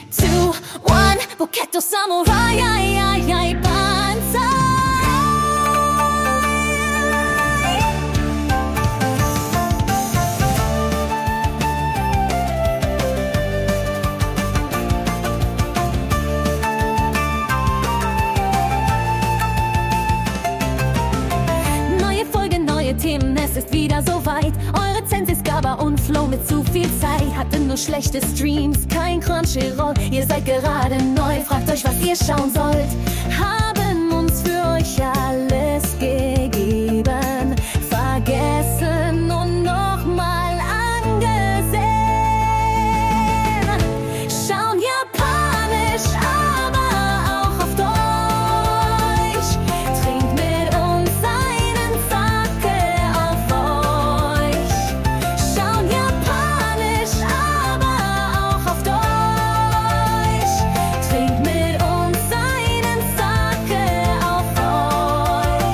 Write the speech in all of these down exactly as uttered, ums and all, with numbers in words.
two, one, Boketo Samurai, ai, ai, ai, Banzai. Neue Folge, neue Themen, es ist wieder soweit. Eure Zensis, Gaba und Flow mit zu viel Zeit. Hatte nur schlechte Streams, kein Crunchyroll. Ihr seid gerade neu, fragt euch, was ihr schauen sollt. Haben uns für euch alles gegeben, vergessen und nochmal angesehen. Schauen japanisch, aber auch auf Deutsch. Trinkt mit uns einen Sake auf euch. Schauen japanisch, aber auch auf Deutsch. Trinkt mit uns einen Sake auf euch.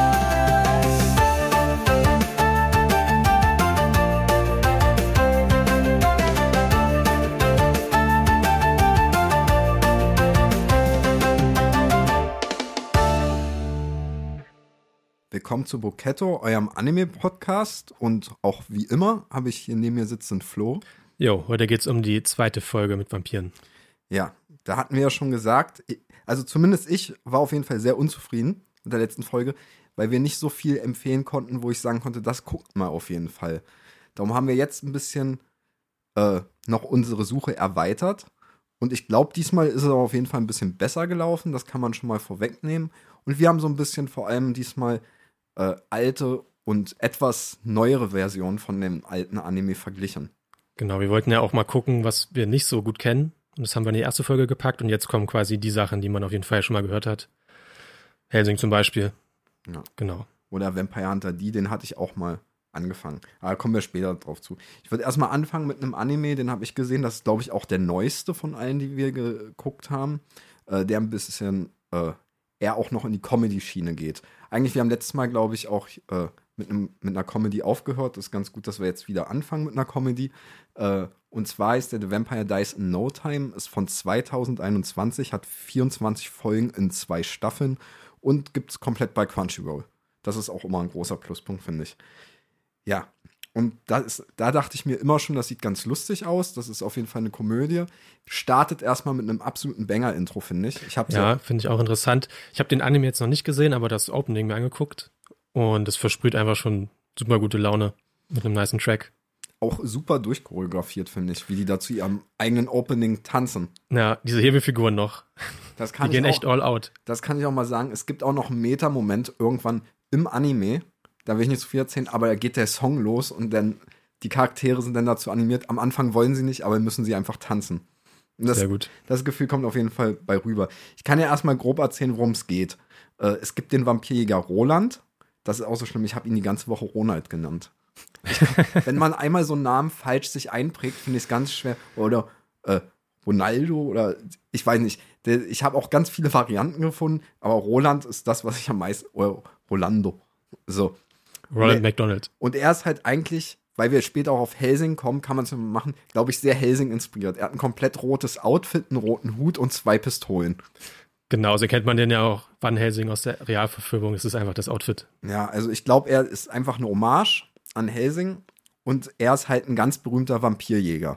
Willkommen zu Boketo, eurem Anime-Podcast. Und auch wie immer habe ich hier neben mir sitzend Flo. Jo, heute geht's um die zweite Folge mit Vampiren. Ja, da hatten wir ja schon gesagt, also zumindest ich war auf jeden Fall sehr unzufrieden mit der letzten Folge, weil wir nicht so viel empfehlen konnten, wo ich sagen konnte, das guckt mal auf jeden Fall. Darum haben wir jetzt ein bisschen äh, noch unsere Suche erweitert. Und ich glaube, diesmal ist es auch auf jeden Fall ein bisschen besser gelaufen. Das kann man schon mal vorwegnehmen. Und wir haben so ein bisschen vor allem diesmal äh, alte und etwas neuere Versionen von dem alten Anime verglichen. Genau, wir wollten ja auch mal gucken, was wir nicht so gut kennen. Und das haben wir in die erste Folge gepackt. Und jetzt kommen quasi die Sachen, die man auf jeden Fall schon mal gehört hat. Hellsing zum Beispiel. Ja. Genau. Oder Vampire Hunter D, den hatte ich auch mal angefangen. Aber kommen wir später drauf zu. Ich würde erstmal anfangen mit einem Anime, den habe ich gesehen. Das ist, glaube ich, auch der neueste von allen, die wir geguckt haben. Äh, der ein bisschen äh, eher auch noch in die Comedy-Schiene geht. Eigentlich, wir haben letztes Mal, glaube ich, auch äh, mit, einem, mit einer Comedy aufgehört. Das ist ganz gut, dass wir jetzt wieder anfangen mit einer Comedy. Äh, und zwar ist der The Vampire Dies in No Time, ist von zweitausendeinundzwanzig, hat vierundzwanzig Folgen in zwei Staffeln und gibt es komplett bei Crunchyroll. Das ist auch immer ein großer Pluspunkt, finde ich. Ja, und da, ist, da dachte ich mir immer schon, das sieht ganz lustig aus. Das ist auf jeden Fall eine Komödie. Startet erstmal mit einem absoluten Banger-Intro, finde ich. ich hab's Ja, finde ich auch interessant. Ich habe den Anime jetzt noch nicht gesehen, aber das Opening mir angeguckt. Und es versprüht einfach schon super gute Laune mit einem nicen Track. Auch super durchchoreografiert, finde ich, wie die da zu ihrem eigenen Opening tanzen. Ja, diese Hebelfiguren noch. Das kann die gehen ich auch, echt all out. Das kann ich auch mal sagen. Es gibt auch noch einen Meta-Moment irgendwann im Anime. Da will ich nicht zu viel erzählen, aber da geht der Song los und dann die Charaktere sind dann dazu animiert. Am Anfang wollen sie nicht, aber müssen sie einfach tanzen. Und das, Sehr gut. Das Gefühl kommt auf jeden Fall bei rüber. Ich kann ja erstmal grob erzählen, worum es geht. Äh, es gibt den Vampirjäger Roland. Das ist auch so schlimm. Ich habe ihn die ganze Woche Ronald genannt. Ich, wenn man einmal so einen Namen falsch sich einprägt, finde ich es ganz schwer. Oder äh, Ronaldo oder ich weiß nicht. Der, ich habe auch ganz viele Varianten gefunden, aber Roland ist das, was ich am meisten. Oder Rolando. So. Ronald McDonald. Und er ist halt eigentlich, weil wir später auch auf Hellsing kommen, kann man es machen, glaube ich, sehr Hellsing inspiriert. Er hat ein komplett rotes Outfit, einen roten Hut und zwei Pistolen. Genau, so kennt man den ja auch, Van Helsing aus der Realverfilmung. Es ist einfach das Outfit. Ja, also ich glaube, er ist einfach eine Hommage an Hellsing und er ist halt ein ganz berühmter Vampirjäger.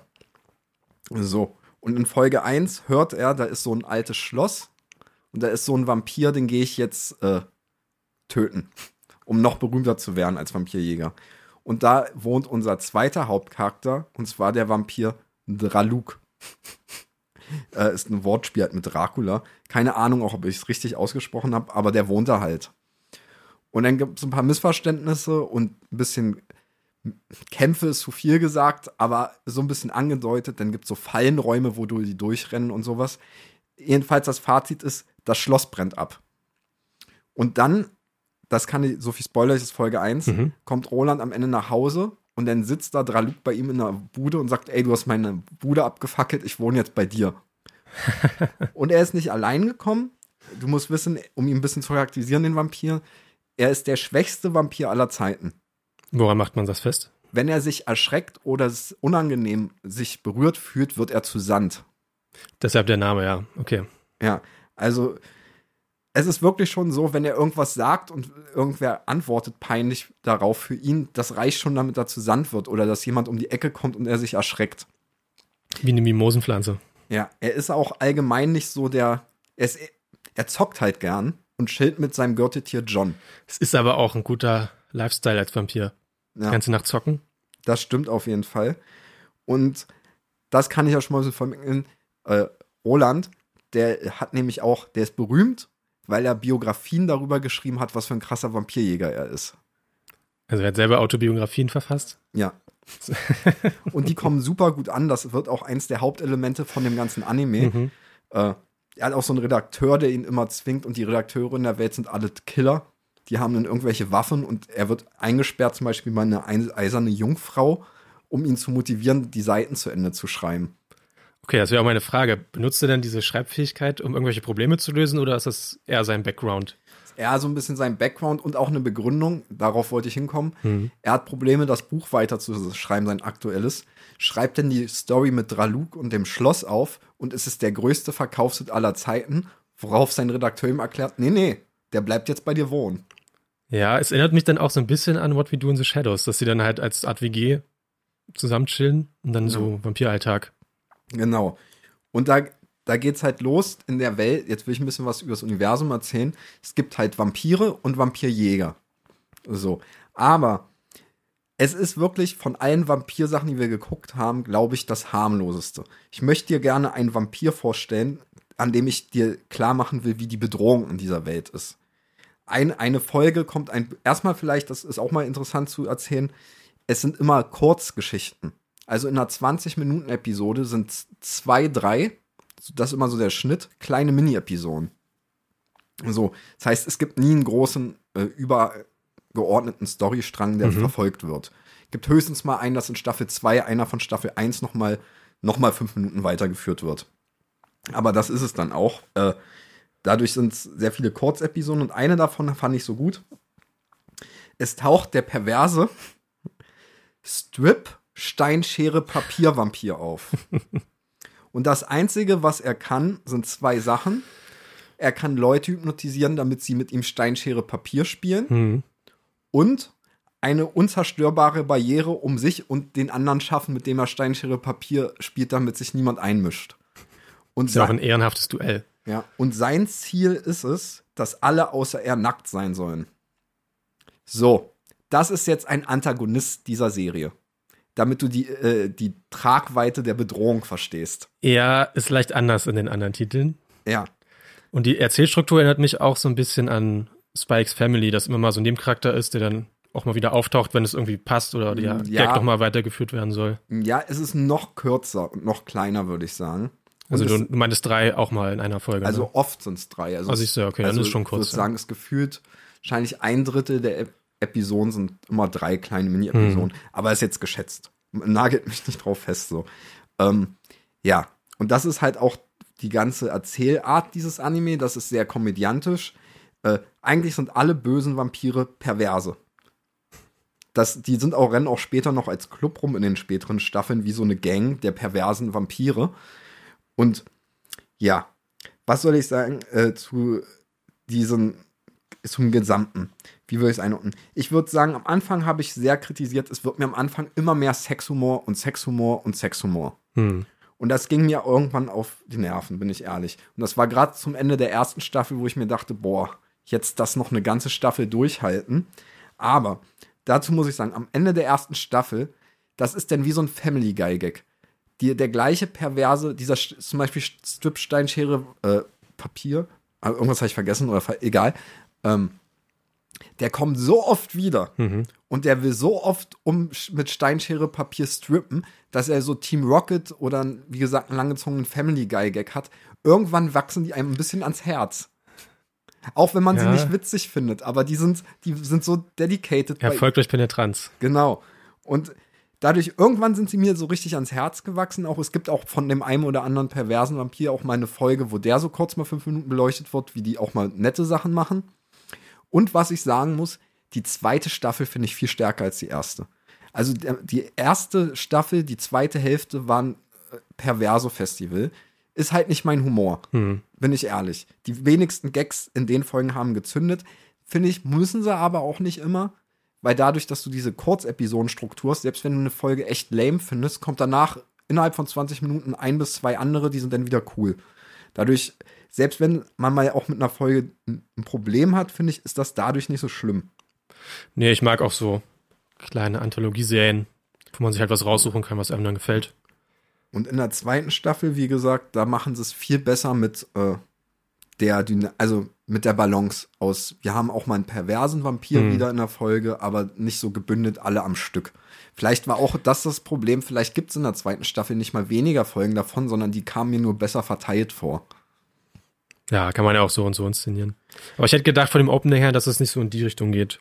So, und in Folge eins hört er, da ist so ein altes Schloss und da ist so ein Vampir, den gehe ich jetzt äh, töten, um noch berühmter zu werden als Vampirjäger. Und da wohnt unser zweiter Hauptcharakter, und zwar der Vampir Draluk. äh, ist ein Wortspiel halt mit Dracula. Keine Ahnung auch, ob ich es richtig ausgesprochen habe, aber der wohnt da halt. Und dann gibt es ein paar Missverständnisse und ein bisschen Kämpfe ist zu viel gesagt, aber so ein bisschen angedeutet. Dann gibt es so Fallenräume, wo du die durchrennen und sowas. Jedenfalls das Fazit ist, das Schloss brennt ab. Und dann, das kann ich, so viel Spoiler, das ist Folge eins, mhm. kommt Roland am Ende nach Hause und dann sitzt da Draluk bei ihm in der Bude und sagt, ey, du hast meine Bude abgefackelt, ich wohne jetzt bei dir. Und er ist nicht allein gekommen. Du musst wissen, um ihn ein bisschen zu charakterisieren, den Vampir, er ist der schwächste Vampir aller Zeiten. Woran macht man das fest? Wenn er sich erschreckt oder es unangenehm sich berührt fühlt, wird er zu Sand. Deshalb der Name, ja, okay. Ja, also es ist wirklich schon so, wenn er irgendwas sagt und irgendwer antwortet peinlich darauf für ihn, das reicht schon, damit er zu Sand wird oder dass jemand um die Ecke kommt und er sich erschreckt. Wie eine Mimosenpflanze. Ja, er ist auch allgemein nicht so der, er, ist, er zockt halt gern und chillt mit seinem Gürteltier John. Es ist aber auch ein guter Lifestyle als Vampir. Ja. Ganze Nacht zocken. Das stimmt auf jeden Fall. Und das kann ich ja schon mal so vermitteln. Äh, Roland, der hat nämlich auch, der ist berühmt, weil er Biografien darüber geschrieben hat, was für ein krasser Vampirjäger er ist. Also er hat selber Autobiografien verfasst? Ja. Und die kommen super gut an. Das wird auch eins der Hauptelemente von dem ganzen Anime. Mhm. Äh, er hat auch so einen Redakteur, der ihn immer zwingt. Und die Redakteure in der Welt sind alle Killer. Die haben dann irgendwelche Waffen. Und er wird eingesperrt, zum Beispiel bei einer eiserne Jungfrau, um ihn zu motivieren, die Seiten zu Ende zu schreiben. Okay, das wäre auch meine Frage. Benutzt er denn diese Schreibfähigkeit, um irgendwelche Probleme zu lösen, oder ist das eher sein Background? Eher so ein bisschen sein Background und auch eine Begründung. Darauf wollte ich hinkommen. Mhm. Er hat Probleme, das Buch weiter zu schreiben, sein aktuelles. Schreibt denn die Story mit Draluk und dem Schloss auf und es ist der größte Verkaufshit aller Zeiten, worauf sein Redakteur ihm erklärt, nee, nee, der bleibt jetzt bei dir wohnen. Ja, es erinnert mich dann auch so ein bisschen an What We Do in the Shadows, dass sie dann halt als Art W G zusammen chillen und dann ja. so Vampiralltag. Genau. Und da, da geht's halt los in der Welt. Jetzt will ich ein bisschen was über das Universum erzählen. Es gibt halt Vampire und Vampirjäger. So. Aber es ist wirklich von allen Vampirsachen, die wir geguckt haben, glaube ich, das harmloseste. Ich möchte dir gerne einen Vampir vorstellen, an dem ich dir klar machen will, wie die Bedrohung in dieser Welt ist. Ein, eine Folge kommt ein, erstmal vielleicht, das ist auch mal interessant zu erzählen, es sind immer Kurzgeschichten. Also in einer zwanzig-Minuten-Episode sind zwei, drei, das ist immer so der Schnitt, kleine Mini-Episoden. So, das heißt, es gibt nie einen großen, äh, übergeordneten Storystrang, der mhm. verfolgt wird. Es gibt höchstens mal einen, dass in Staffel zwei einer von Staffel eins nochmal noch mal fünf Minuten weitergeführt wird. Aber das ist es dann auch. Äh, dadurch sind es sehr viele Kurzepisoden und eine davon fand ich so gut. Es taucht der perverse Strip Steinschere Papiervampir auf. Und das Einzige, was er kann, sind zwei Sachen. Er kann Leute hypnotisieren, damit sie mit ihm Steinschere Papier spielen. Mhm. Und eine unzerstörbare Barriere um sich und den anderen schaffen, mit dem er Steinschere Papier spielt, damit sich niemand einmischt. Und das ist ja auch ein ehrenhaftes Duell. Ja, und sein Ziel ist es, dass alle außer er nackt sein sollen. So, das ist jetzt ein Antagonist dieser Serie. Damit du die, äh, die Tragweite der Bedrohung verstehst. Ja, ist leicht anders in den anderen Titeln. Ja. Und die Erzählstruktur erinnert mich auch so ein bisschen an Spikes Family, dass immer mal so ein Nebencharakter ist, der dann auch mal wieder auftaucht, wenn es irgendwie passt oder der ja. Gag noch mal weitergeführt werden soll. Ja, es ist noch kürzer und noch kleiner, würde ich sagen. Und also du, du meintest drei auch mal in einer Folge. Also ne? oft sind es drei. Also, also ich so, okay, also dann ist schon kurz. Ich würde sagen, es gefühlt wahrscheinlich ein Drittel der Ep- Episoden sind immer drei kleine Mini-Episoden. Hm. Aber ist jetzt geschätzt. Nagelt mich nicht drauf fest, so. Ähm, ja, und das ist halt auch die ganze Erzählart dieses Anime. Das ist sehr komödiantisch. Äh, eigentlich sind alle bösen Vampire Perverse. Das, die sind auch, rennen auch später noch als Club rum in den späteren Staffeln, wie so eine Gang der perversen Vampire. Und ja, was soll ich sagen äh, zu diesem, zum Gesamten? Wie würde ich es einordnen? Ich würde sagen, am Anfang habe ich sehr kritisiert, es wird mir am Anfang immer mehr Sexhumor und Sexhumor und Sexhumor. Hm. Und das ging mir irgendwann auf die Nerven, bin ich ehrlich. Und das war gerade zum Ende der ersten Staffel, wo ich mir dachte, boah, jetzt das noch eine ganze Staffel durchhalten. Aber dazu muss ich sagen, am Ende der ersten Staffel, das ist dann wie so ein Family Guy Gag. Die, der gleiche perverse, dieser zum Beispiel Strip Steinschere äh, Papier, also irgendwas habe ich vergessen oder egal, ähm, der kommt so oft wieder mhm. und der will so oft um mit Steinschere Papier strippen, dass er so Team Rocket oder, wie gesagt, einen langgezogenen Family Guy Gag hat. Irgendwann wachsen die einem ein bisschen ans Herz. Auch wenn man ja. sie nicht witzig findet, aber die sind, die sind so dedicated. Erfolg durch Penetranz. Genau. Und dadurch, irgendwann sind sie mir so richtig ans Herz gewachsen. Auch es gibt auch von dem einen oder anderen perversen Vampir auch mal eine Folge, wo der so kurz mal fünf Minuten beleuchtet wird, wie die auch mal nette Sachen machen. Und was ich sagen muss, die zweite Staffel finde ich viel stärker als die erste. Also der, die erste Staffel, die zweite Hälfte war ein Perverso-Festival. ist halt nicht mein Humor, hm. bin ich ehrlich. Die wenigsten Gags in den Folgen haben gezündet. Finde ich, müssen sie aber auch nicht immer, weil dadurch, dass du diese Kurzepisodenstruktur hast, selbst wenn du eine Folge echt lame findest, kommt danach innerhalb von zwanzig Minuten ein bis zwei andere, die sind dann wieder cool. Dadurch, selbst wenn man mal auch mit einer Folge ein Problem hat, finde ich, ist das dadurch nicht so schlimm. Nee, ich mag auch so kleine Anthologieserien, wo man sich halt was raussuchen kann, was einem dann gefällt. Und in der zweiten Staffel, wie gesagt, da machen sie es viel besser mit äh, der, also mit der Balance aus. Wir haben auch mal einen perversen Vampir mhm. wieder in der Folge, aber nicht so gebündelt alle am Stück. Vielleicht war auch das das Problem, vielleicht gibt es in der zweiten Staffel nicht mal weniger Folgen davon, sondern die kamen mir nur besser verteilt vor. Ja, kann man ja auch so und so inszenieren. Aber ich hätte gedacht von dem Opening her, dass es nicht so in die Richtung geht.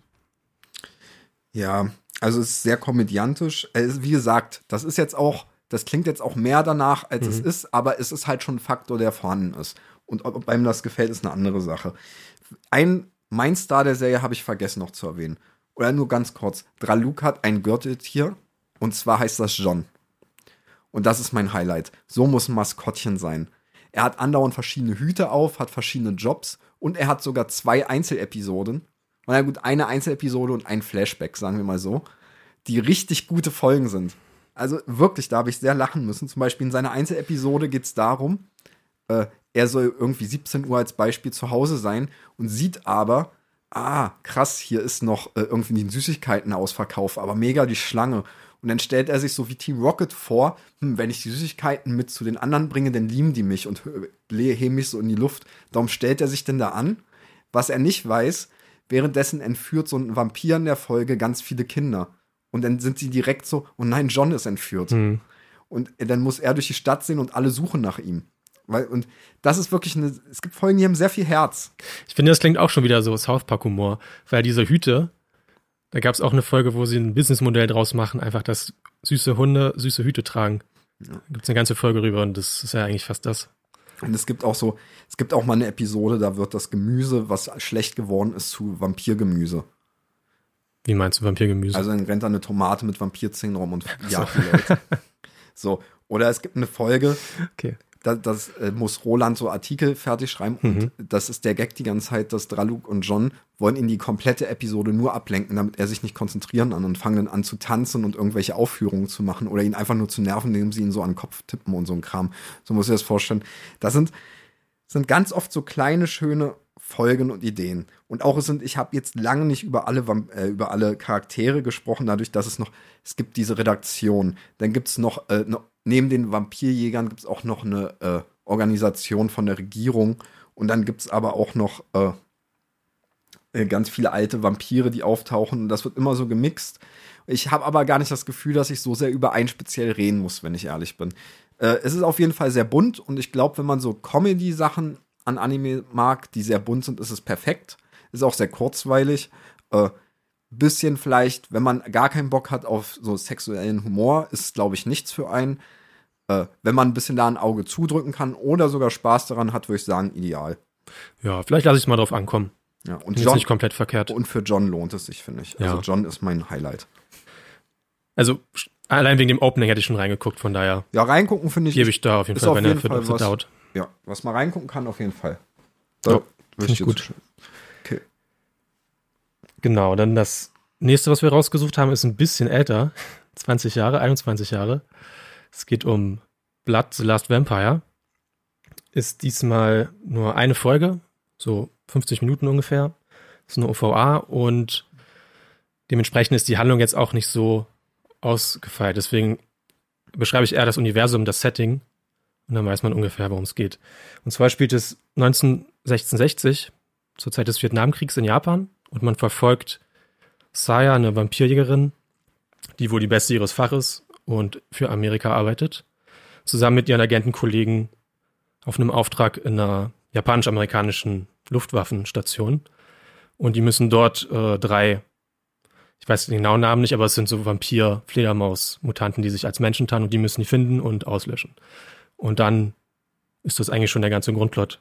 Ja, also es ist sehr komödiantisch. Wie gesagt, das ist jetzt auch, das klingt jetzt auch mehr danach, als mhm. es ist, aber es ist halt schon ein Faktor, der vorhanden ist. Und ob einem das gefällt, ist eine andere Sache. Ein, mein Star der Serie habe ich vergessen noch zu erwähnen. Oder nur ganz kurz. Draluk hat ein Gürteltier und zwar heißt das John. Und das ist mein Highlight. So muss ein Maskottchen sein. Er hat andauernd verschiedene Hüte auf, hat verschiedene Jobs und er hat sogar zwei Einzelepisoden. Na gut, eine Einzelepisode und ein Flashback, sagen wir mal so, die richtig gute Folgen sind. Also wirklich, da habe ich sehr lachen müssen. Zum Beispiel in seiner Einzelepisode geht es darum, äh, er soll irgendwie siebzehn Uhr als Beispiel zu Hause sein und sieht aber, ah, krass, hier ist noch äh, irgendwie ein Süßigkeiten-Ausverkauf, aber mega die Schlange. Und dann stellt er sich so wie Team Rocket vor, hm, wenn ich die Süßigkeiten mit zu den anderen bringe, dann lieben die mich und heben mich so in die Luft. Darum stellt er sich denn da an. Was er nicht weiß, währenddessen entführt so ein Vampir in der Folge ganz viele Kinder. Und dann sind sie direkt so, oh nein, John ist entführt. Mhm. Und dann muss er durch die Stadt sehen und alle suchen nach ihm. Weil, und das ist wirklich eine, es gibt Folgen, die haben sehr viel Herz. Ich finde, das klingt auch schon wieder so South Park-Humor, weil diese Hüte, da gab es auch eine Folge, wo sie ein Businessmodell draus machen, einfach, dass süße Hunde süße Hüte tragen. Ja. Da gibt es eine ganze Folge rüber und das ist ja eigentlich fast das. Und es gibt auch so, es gibt auch mal eine Episode, da wird das Gemüse, was schlecht geworden ist, zu Vampirgemüse. Wie meinst du Vampirgemüse? Also dann rennt da eine Tomate mit Vampirzähnen rum und jagt die Leute. So, oder es gibt eine Folge, okay. da das, äh, muss Roland so Artikel fertig schreiben und Mhm. das ist der Gag die ganze Zeit, dass Draluk und John wollen ihn die komplette Episode nur ablenken, damit er sich nicht konzentrieren kann und fangen dann an zu tanzen und irgendwelche Aufführungen zu machen oder ihn einfach nur zu nerven, indem sie ihn so an den Kopf tippen und so ein Kram. So muss ich das vorstellen. Das sind, sind ganz oft so kleine, schöne Folgen und Ideen. Und auch es sind, ich habe jetzt lange nicht über alle, äh, über alle Charaktere gesprochen, dadurch, dass es noch, es gibt diese Redaktion. Dann gibt es noch, äh, noch, neben den Vampirjägern gibt es auch noch eine äh, Organisation von der Regierung. Und dann gibt es aber auch noch äh, äh, ganz viele alte Vampire, die auftauchen. Und das wird immer so gemixt. Ich habe aber gar nicht das Gefühl, dass ich so sehr über einen speziell reden muss, wenn ich ehrlich bin. Äh, es ist auf jeden Fall sehr bunt. Und ich glaube, wenn man so Comedy-Sachen an Anime mag, die sehr bunt sind, ist es perfekt. Ist auch sehr kurzweilig. Äh, bisschen vielleicht, wenn man gar keinen Bock hat auf so sexuellen Humor, ist es, glaube ich, nichts für einen. Äh, wenn man ein bisschen da ein Auge zudrücken kann oder sogar Spaß daran hat, würde ich sagen, ideal. Ja, vielleicht lasse ich es mal drauf ankommen. Ja, und Ist John, nicht komplett verkehrt. Und für John lohnt es sich, finde ich. Also Ja. John ist mein Highlight. Also allein wegen dem Opening hätte ich schon reingeguckt, von daher Ja, reingucken finde ich. gebe ich da auf jeden ist Fall auf jeden Benefit Fall of the was- Doubt. Ja, was man reingucken kann, auf jeden Fall. Ja, würde finde ich dir gut. zustimmen. Okay. Genau, dann das nächste, was wir rausgesucht haben, ist ein bisschen älter. zwanzig Jahre, einundzwanzig Jahre. Es geht um Blood, The Last Vampire. Ist diesmal nur eine Folge, so fünfzig Minuten ungefähr. Ist eine O V A und dementsprechend ist die Handlung jetzt auch nicht so ausgefeilt. Deswegen beschreibe ich eher das Universum, das Setting und dann weiß man ungefähr, worum es geht. Und zwar spielt es neunzehnhundertsechsundsechzig, zur Zeit des Vietnamkriegs in Japan und man verfolgt Saya, eine Vampirjägerin, die wohl die Beste ihres Faches und für Amerika arbeitet, zusammen mit ihren Agentenkollegen auf einem Auftrag in einer japanisch-amerikanischen Luftwaffenstation. Und die müssen dort äh, drei, ich weiß den genauen Namen nicht, aber es sind so Vampir-Fledermaus-Mutanten, die sich als Menschen tarnen und die müssen die finden und auslöschen. Und dann ist das eigentlich schon der ganze Grundplot.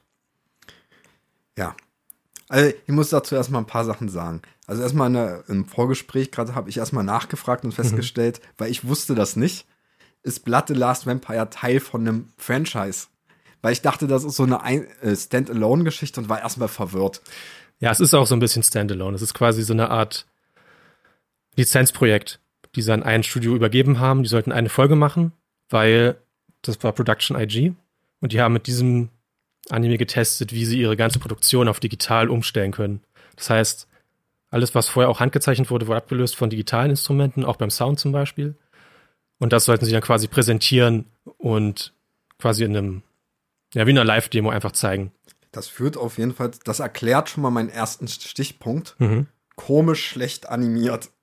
Ja. Also ich muss dazu erstmal ein paar Sachen sagen. Also erstmal in der, im Vorgespräch gerade habe ich erstmal nachgefragt und festgestellt, mhm. weil ich wusste das nicht, ist Blood the Last Vampire Teil von einem Franchise. Weil ich dachte, das ist so eine Ein- äh, Stand-alone-Geschichte und war erstmal verwirrt. Ja, es ist auch so ein bisschen Standalone. Es ist quasi so eine Art Lizenzprojekt, die sie an ein Studio übergeben haben. Die sollten eine Folge machen, weil das war Production I G. Und die haben mit diesem Anime getestet, wie sie ihre ganze Produktion auf digital umstellen können. Das heißt, alles, was vorher auch handgezeichnet wurde, wurde abgelöst von digitalen Instrumenten, auch beim Sound zum Beispiel. Und das sollten sie dann quasi präsentieren und quasi in einem, ja, wie in einer Live-Demo einfach zeigen. Das führt auf jeden Fall, das erklärt schon mal meinen ersten Stichpunkt. Mhm. Komisch schlecht animiert.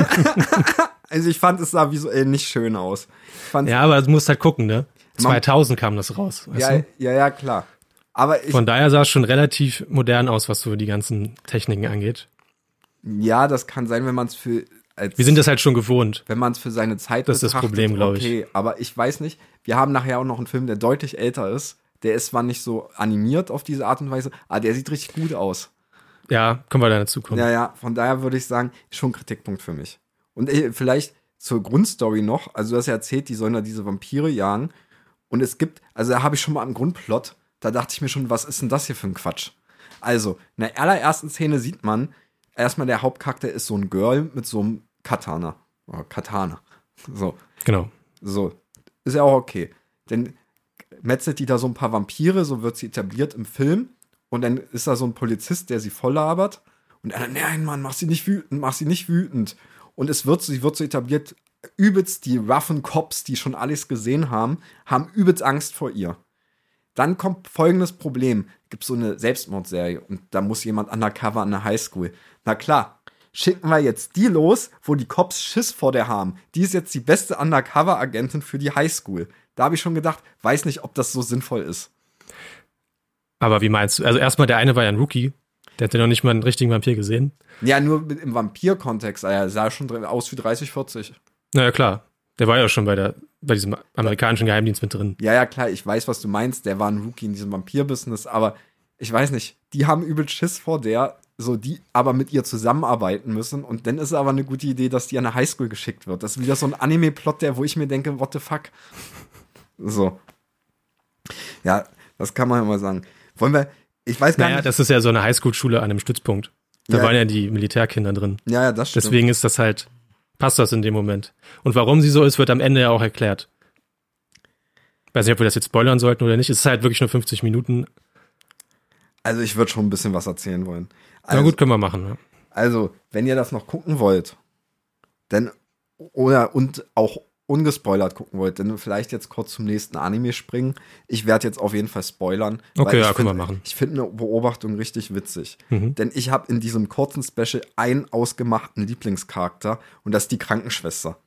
Also ich fand, es sah visuell nicht schön aus. Ich fand, Ja, aber du musst halt gucken, ne? zweitausend kam das raus, weißt ja, du? ja, ja, klar. Aber ich, Von daher sah es schon relativ modern aus, was so die ganzen Techniken angeht. ja, das kann sein, wenn man es für als, Wir sind das halt schon gewohnt. wenn man es für seine Zeit Das ist das betrachtet, Problem, glaube ich. Okay, aber ich weiß nicht. Wir haben nachher auch noch einen Film, der deutlich älter ist. Der ist zwar nicht so animiert auf diese Art und Weise, aber der sieht richtig gut aus. Ja, können wir da dazu kommen. Ja, ja, von daher würde ich sagen, schon ein Kritikpunkt für mich. Und äh, vielleicht zur Grundstory noch, also du hast ja erzählt, die sollen da diese Vampire jagen. Und es gibt, also da habe ich schon mal einen Grundplot, da dachte ich mir schon, was ist denn das hier für ein Quatsch? Also, in der allerersten Szene sieht man, erstmal der Hauptcharakter ist so ein Girl mit so einem Katana. Oh, Katana. So, Genau. so. Ist ja auch okay. Denn metzelt die da so ein paar Vampire, so wird sie etabliert im Film. Und dann ist da so ein Polizist, der sie voll labert. Und er, nein, Mann, mach sie nicht wütend, mach sie nicht wütend. Und es wird, sie wird so etabliert, übelst die roughen Cops, die schon alles gesehen haben, haben übelst Angst vor ihr. Dann kommt folgendes Problem. Gibt so eine Selbstmordserie und da muss jemand undercover an der Highschool. Na klar, schicken wir jetzt die los, wo die Cops Schiss vor der haben. Die ist jetzt die beste Undercover-Agentin für die Highschool. Da habe ich schon gedacht, weiß nicht, ob das so sinnvoll ist. Aber wie meinst du? Also erstmal, der eine war ja ein Rookie. Der hat ja noch nicht mal einen richtigen Vampir gesehen. Ja, nur mit- im Vampir-Kontext. Er sah schon dr- aus wie dreißig, vierzig. Naja, klar. Der war ja schon bei der bei diesem amerikanischen Geheimdienst mit drin. Ja, ja, klar, ich weiß, was du meinst. Der war ein Rookie in diesem Vampir-Business, aber ich weiß nicht, die haben übel Schiss vor der, so die aber mit ihr zusammenarbeiten müssen und dann ist es aber eine gute Idee, dass die an eine Highschool geschickt wird. Das ist wieder so ein Anime-Plot, der, wo ich mir denke, what the fuck? So. Ja, das kann man ja mal sagen. Wollen wir, ich weiß gar Naja, nicht. das ist ja so eine Highschool-Schule an einem Stützpunkt. Da Ja. waren ja die Militärkinder drin. Ja, ja, das stimmt. Deswegen ist das halt, passt das in dem Moment. Und warum sie so ist, wird am Ende ja auch erklärt. Weiß nicht, ob wir das jetzt spoilern sollten oder nicht. Es ist halt wirklich nur fünfzig Minuten. Also ich würde schon ein bisschen was erzählen wollen. Na Also, gut, können wir machen. Ja. Also, wenn ihr das noch gucken wollt, dann oder und auch ungespoilert gucken wollt, dann vielleicht jetzt kurz zum nächsten Anime springen. Ich werde jetzt auf jeden Fall spoilern. Okay, weil ja, ich können find, wir machen. Ich finde eine Beobachtung richtig witzig. Mhm. Denn ich habe in diesem kurzen Special einen ausgemachten Lieblingscharakter und das ist die Krankenschwester.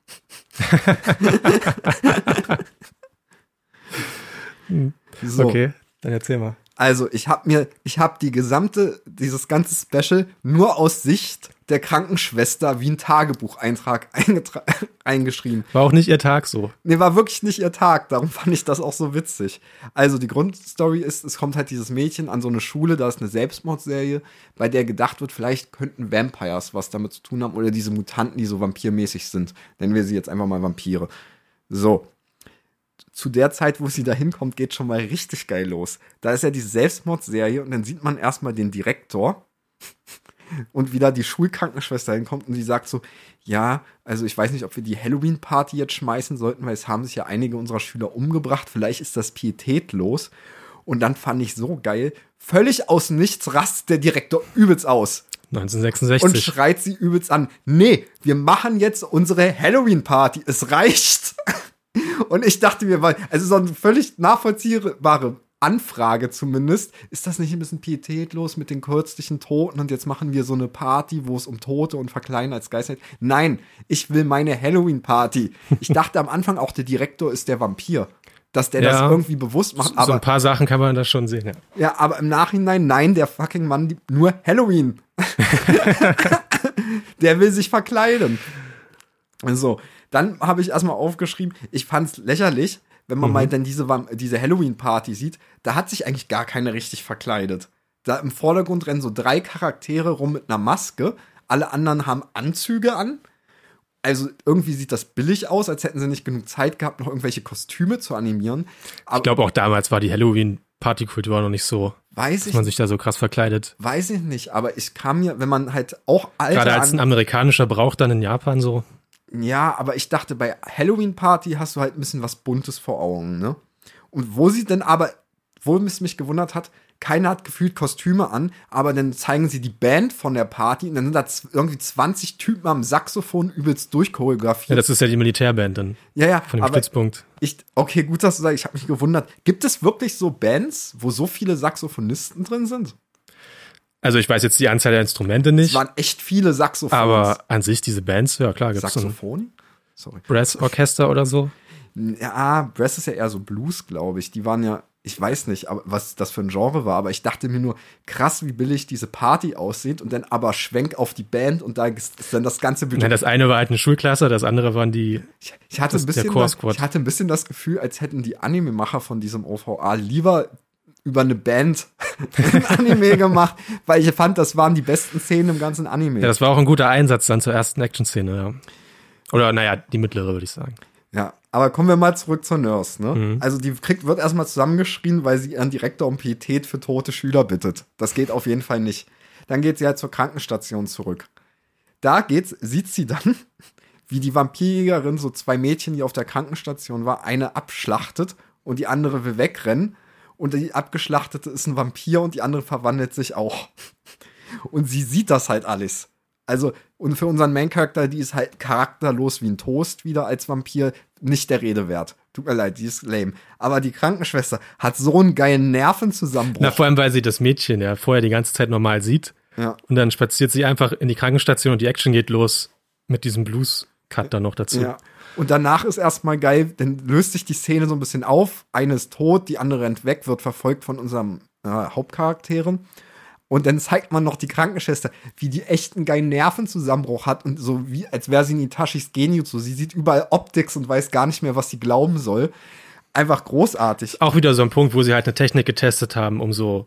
So. Okay, dann erzähl mal. Also, ich habe mir, ich habe die gesamte, dieses ganze Special nur aus Sicht der Krankenschwester wie ein Tagebucheintrag eingetra- eingeschrieben. War auch nicht ihr Tag so. Nee, war wirklich nicht ihr Tag, darum fand ich das auch so witzig. Also, die Grundstory ist, es kommt halt dieses Mädchen an so eine Schule, da ist eine Selbstmordserie, bei der gedacht wird, vielleicht könnten Vampires was damit zu tun haben oder diese Mutanten, die so vampirmäßig sind. Nennen wir sie jetzt einfach mal Vampire. So. Zu der Zeit, wo sie da hinkommt, geht schon mal richtig geil los. Da ist ja diese Selbstmordserie und dann sieht man erstmal den Direktor und wieder die Schulkrankenschwester hinkommt und die sagt so, ja, also ich weiß nicht, ob wir die Halloween-Party jetzt schmeißen sollten, weil es haben sich ja einige unserer Schüler umgebracht, vielleicht ist das pietätlos. Und dann fand ich so geil, völlig aus dem Nichts rastet der Direktor übelst aus. neunzehnhundertsechsundsechzig. Und schreit sie übelst an, nee, wir machen jetzt unsere Halloween-Party, es reicht. Und ich dachte mir, weil, also so eine völlig nachvollziehbare Anfrage zumindest, ist das nicht ein bisschen pietätlos mit den kürzlichen Toten und jetzt machen wir so eine Party, wo es um Tote und Verkleiden als Geist geht? Nein, ich will meine Halloween-Party. Ich dachte am Anfang auch, der Direktor ist der Vampir. Dass der Ja. das irgendwie bewusst macht. so Aber, ein paar Sachen kann man da schon sehen, ja. ja, aber im Nachhinein, nein, der fucking Mann liebt nur Halloween. Der will sich verkleiden. So, dann habe ich erstmal aufgeschrieben, ich fand's lächerlich, wenn man Mhm. mal dann diese, Vam- diese Halloween-Party sieht, da hat sich eigentlich gar keiner richtig verkleidet. Da im Vordergrund rennen so drei Charaktere rum mit einer Maske, alle anderen haben Anzüge an Also irgendwie sieht das billig aus, als hätten sie nicht genug Zeit gehabt, noch irgendwelche Kostüme zu animieren. Aber ich glaube, auch damals war die Halloween-Partykultur noch nicht so, weiß dass ich, man sich da so krass verkleidet. weiß ich nicht, aber ich kam mir, wenn man halt auch alte Gerade als ein an, amerikanischer Brauch dann in Japan so. ja, aber ich dachte, bei Halloween-Party hast du halt ein bisschen was Buntes vor Augen, ne? Und wo sie denn aber, wo es mich gewundert hat, keiner hat gefühlt Kostüme an, aber dann zeigen sie die Band von der Party und dann sind da z- irgendwie zwanzig Typen am Saxophon übelst durchchoreografiert. Ja, das ist ja die Militärband dann Ja, ja, von dem aber Stützpunkt. ich, okay, gut, dass du sagst, ich habe mich gewundert. Gibt es wirklich so Bands, wo so viele Saxophonisten drin sind? Also ich weiß jetzt die Anzahl der Instrumente Es nicht, waren echt viele Saxophons. aber an sich diese Bands, ja klar, gibt es so ein Saxophon? Sorry. Brass-Orchester oder so. Ja, Brass ist ja eher so Blues, glaube ich. Die waren ja, ich weiß nicht, aber was das für ein Genre war, aber ich dachte mir nur, krass, wie billig diese Party aussieht und dann aber Schwenk auf die Band und da ist dann das ganze Budget. Ja, das eine war halt eine Schulklasse, das andere waren die. Ich, ich, hatte das ein ist der bisschen Core das, Squad. ich hatte ein bisschen das Gefühl, als hätten die Anime-Macher von diesem O V A lieber über eine Band ein Anime gemacht, weil ich fand, das waren die besten Szenen im ganzen Anime. Ja, das war auch ein guter Einsatz dann zur ersten Action-Szene, ja. Oder naja, die mittlere, würde ich sagen. Ja, aber kommen wir mal zurück zur Nurse, ne? Mhm. Also die kriegt, wird erstmal zusammengeschrien, weil sie ihren Direktor um Pietät für tote Schüler bittet. Das geht auf jeden Fall nicht. Dann geht sie halt zur Krankenstation zurück. Da geht's, sieht sie dann, wie die Vampirjägerin so zwei Mädchen, die auf der Krankenstation war, eine abschlachtet und die andere will wegrennen. Und die abgeschlachtete ist ein Vampir und die andere verwandelt sich auch. Und sie sieht das halt alles. Also, und für unseren Main-Charakter, die ist halt charakterlos wie ein Toast wieder als Vampir, nicht der Rede wert. Tut mir leid, die ist lame. Aber die Krankenschwester hat so einen geilen Nervenzusammenbruch. Na, vor allem, weil sie das Mädchen ja vorher die ganze Zeit normal sieht. Ja. Und dann spaziert sie einfach in die Krankenstation und die Action geht los mit diesem Blues-Cut dann noch dazu. Ja. Und danach ist erstmal geil, dann löst sich die Szene so ein bisschen auf. Eine ist tot, die andere rennt weg, wird verfolgt von unserem äh, Hauptcharakteren. Und dann zeigt man noch die Krankenschwester, wie die echt einen geilen Nervenzusammenbruch hat und so wie, als wäre sie in Itachis Genius. So, sie sieht überall Optics und weiß gar nicht mehr, was sie glauben soll. Einfach großartig. Auch wieder so ein Punkt, wo sie halt eine Technik getestet haben, um so,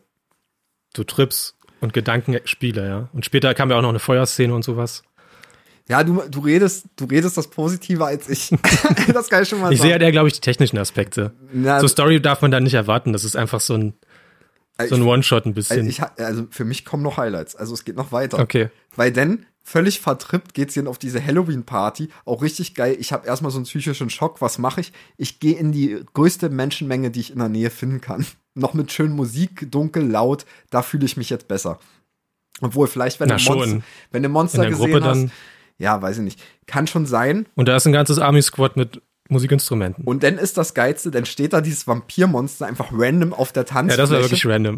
so Trips und Gedankenspiele, ja. Und später kam ja auch noch eine Feuerszene und sowas. Ja, du, du redest, du redest das positiver als ich. Das kann ich schon mal Ich sagen. sehe ja, der, glaube ich, die technischen Aspekte. Na, So Story darf man da nicht erwarten. Das ist einfach so ein, so ein One-Shot ein bisschen. Also, ich, also für mich kommen noch Highlights. Also es geht noch weiter. Okay. Weil dann, völlig vertrippt, geht's hier auf diese Halloween-Party. Auch richtig geil. Ich habe erstmal so einen psychischen Schock. Was mache ich? Ich gehe in die größte Menschenmenge, die ich in der Nähe finden kann. Noch mit schön Musik, dunkel, laut. Da fühle ich mich jetzt besser. Obwohl, vielleicht, wenn Na du Monster, schon. wenn du Monster In der gesehen Gruppe hast. dann. Ja, weiß ich nicht. Kann schon sein. Und da ist ein ganzes Army-Squad mit Musikinstrumenten. Und dann ist das Geilste, dann steht da dieses Vampirmonster einfach random auf der Ja, Tanzfläche. das war wirklich random.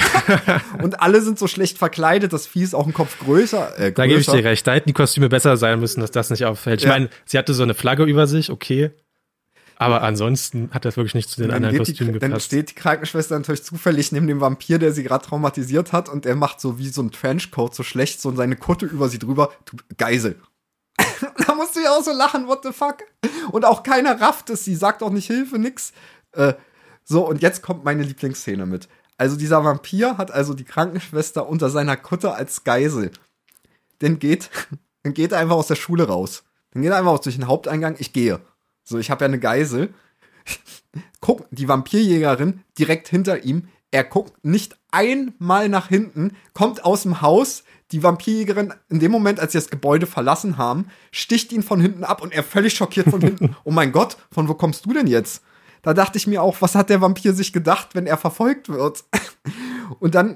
Und alle sind so schlecht verkleidet, das Vieh ist auch ein Kopf größer. Äh, Da gebe ich größer. dir recht. Da hätten die Kostüme besser sein müssen, dass das nicht auffällt. Ich Ja. meine, sie hatte so eine Flagge über sich, okay. Aber ansonsten hat das wirklich nicht zu den Dann, anderen geht die, Kostümen dann gepasst. steht die Krankenschwester natürlich zufällig neben dem Vampir, der sie gerade traumatisiert hat, und er macht so wie so ein Trenchcoat so schlecht, so seine Kutte über sie drüber. Du Geisel. Da musst du ja auch so lachen, what the fuck? Und auch keiner rafft es, sie sagt auch nicht Hilfe, nix. Äh, so, und jetzt kommt meine Lieblingsszene mit. Also dieser Vampir hat also die Krankenschwester unter seiner Kutte als Geisel. Dann geht, dann geht er einfach aus der Schule raus. Dann geht er einfach durch den Haupteingang, ich gehe. So, ich habe ja eine Geisel. Guck, die Vampirjägerin direkt hinter ihm. Er guckt nicht einmal nach hinten, kommt aus dem Haus. Die Vampirjägerin, in dem Moment, als sie das Gebäude verlassen haben, sticht ihn von hinten ab und er völlig schockiert von hinten. Oh mein Gott, von wo kommst du denn jetzt? Da dachte ich mir auch, was hat der Vampir sich gedacht, wenn er verfolgt wird? Und dann,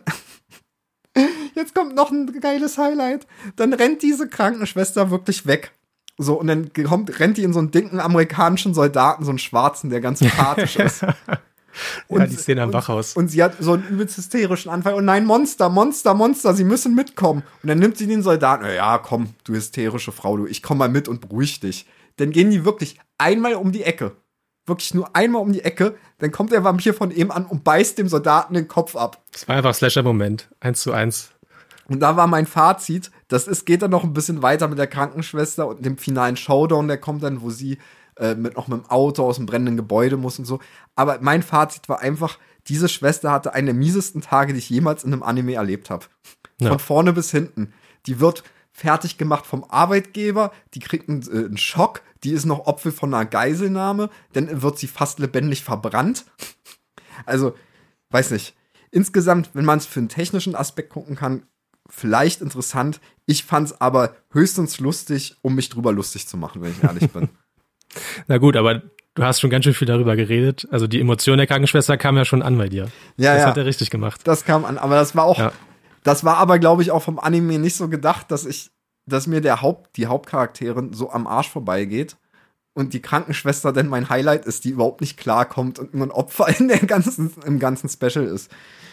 jetzt kommt noch ein geiles Highlight. Dann rennt diese Krankenschwester wirklich weg. So, und dann kommt, rennt die in so einen dicken amerikanischen Soldaten, so einen Schwarzen, der ganz sympathisch ist. Und, ja, die Szene am Wachhaus. Und, und sie hat so einen übelst hysterischen Anfall. Und nein, Monster, Monster, Monster, sie müssen mitkommen. Und dann nimmt sie den Soldaten. Ja, komm, du hysterische Frau, du, ich komm mal mit und beruhig dich. Dann gehen die wirklich einmal um die Ecke. Wirklich nur einmal um die Ecke. Dann kommt der Vampir von eben an und beißt dem Soldaten den Kopf ab. Das war einfach Slasher-Moment. Eins zu eins. Und da war mein Fazit, das ist, geht dann noch ein bisschen weiter mit der Krankenschwester und dem finalen Showdown, der kommt dann, wo sie äh, mit, noch mit dem Auto aus dem brennenden Gebäude muss und so. Aber mein Fazit war einfach, diese Schwester hatte einen der miesesten Tage, die ich jemals in einem Anime erlebt habe. Ja. Von vorne bis hinten. Die wird fertig gemacht vom Arbeitgeber, die kriegt einen, äh, einen Schock, die ist noch Opfer von einer Geiselnahme, dann wird sie fast lebendig verbrannt. Also, weiß nicht. Insgesamt, wenn man es für einen technischen Aspekt gucken kann, vielleicht interessant. Ich fand es aber höchstens lustig, um mich drüber lustig zu machen, wenn ich ehrlich bin. Na gut, aber du hast schon ganz schön viel darüber geredet. Also die Emotion der Krankenschwester kam ja schon an bei dir. Ja, das ja. hat er richtig gemacht. Das kam an, aber das war auch, ja. das war aber, glaube ich, auch vom Anime nicht so gedacht, dass ich, dass mir der Haupt, die Hauptcharakterin so am Arsch vorbeigeht und die Krankenschwester denn mein Highlight ist, die überhaupt nicht klarkommt und nur ein Opfer in der ganzen, im ganzen Special ist.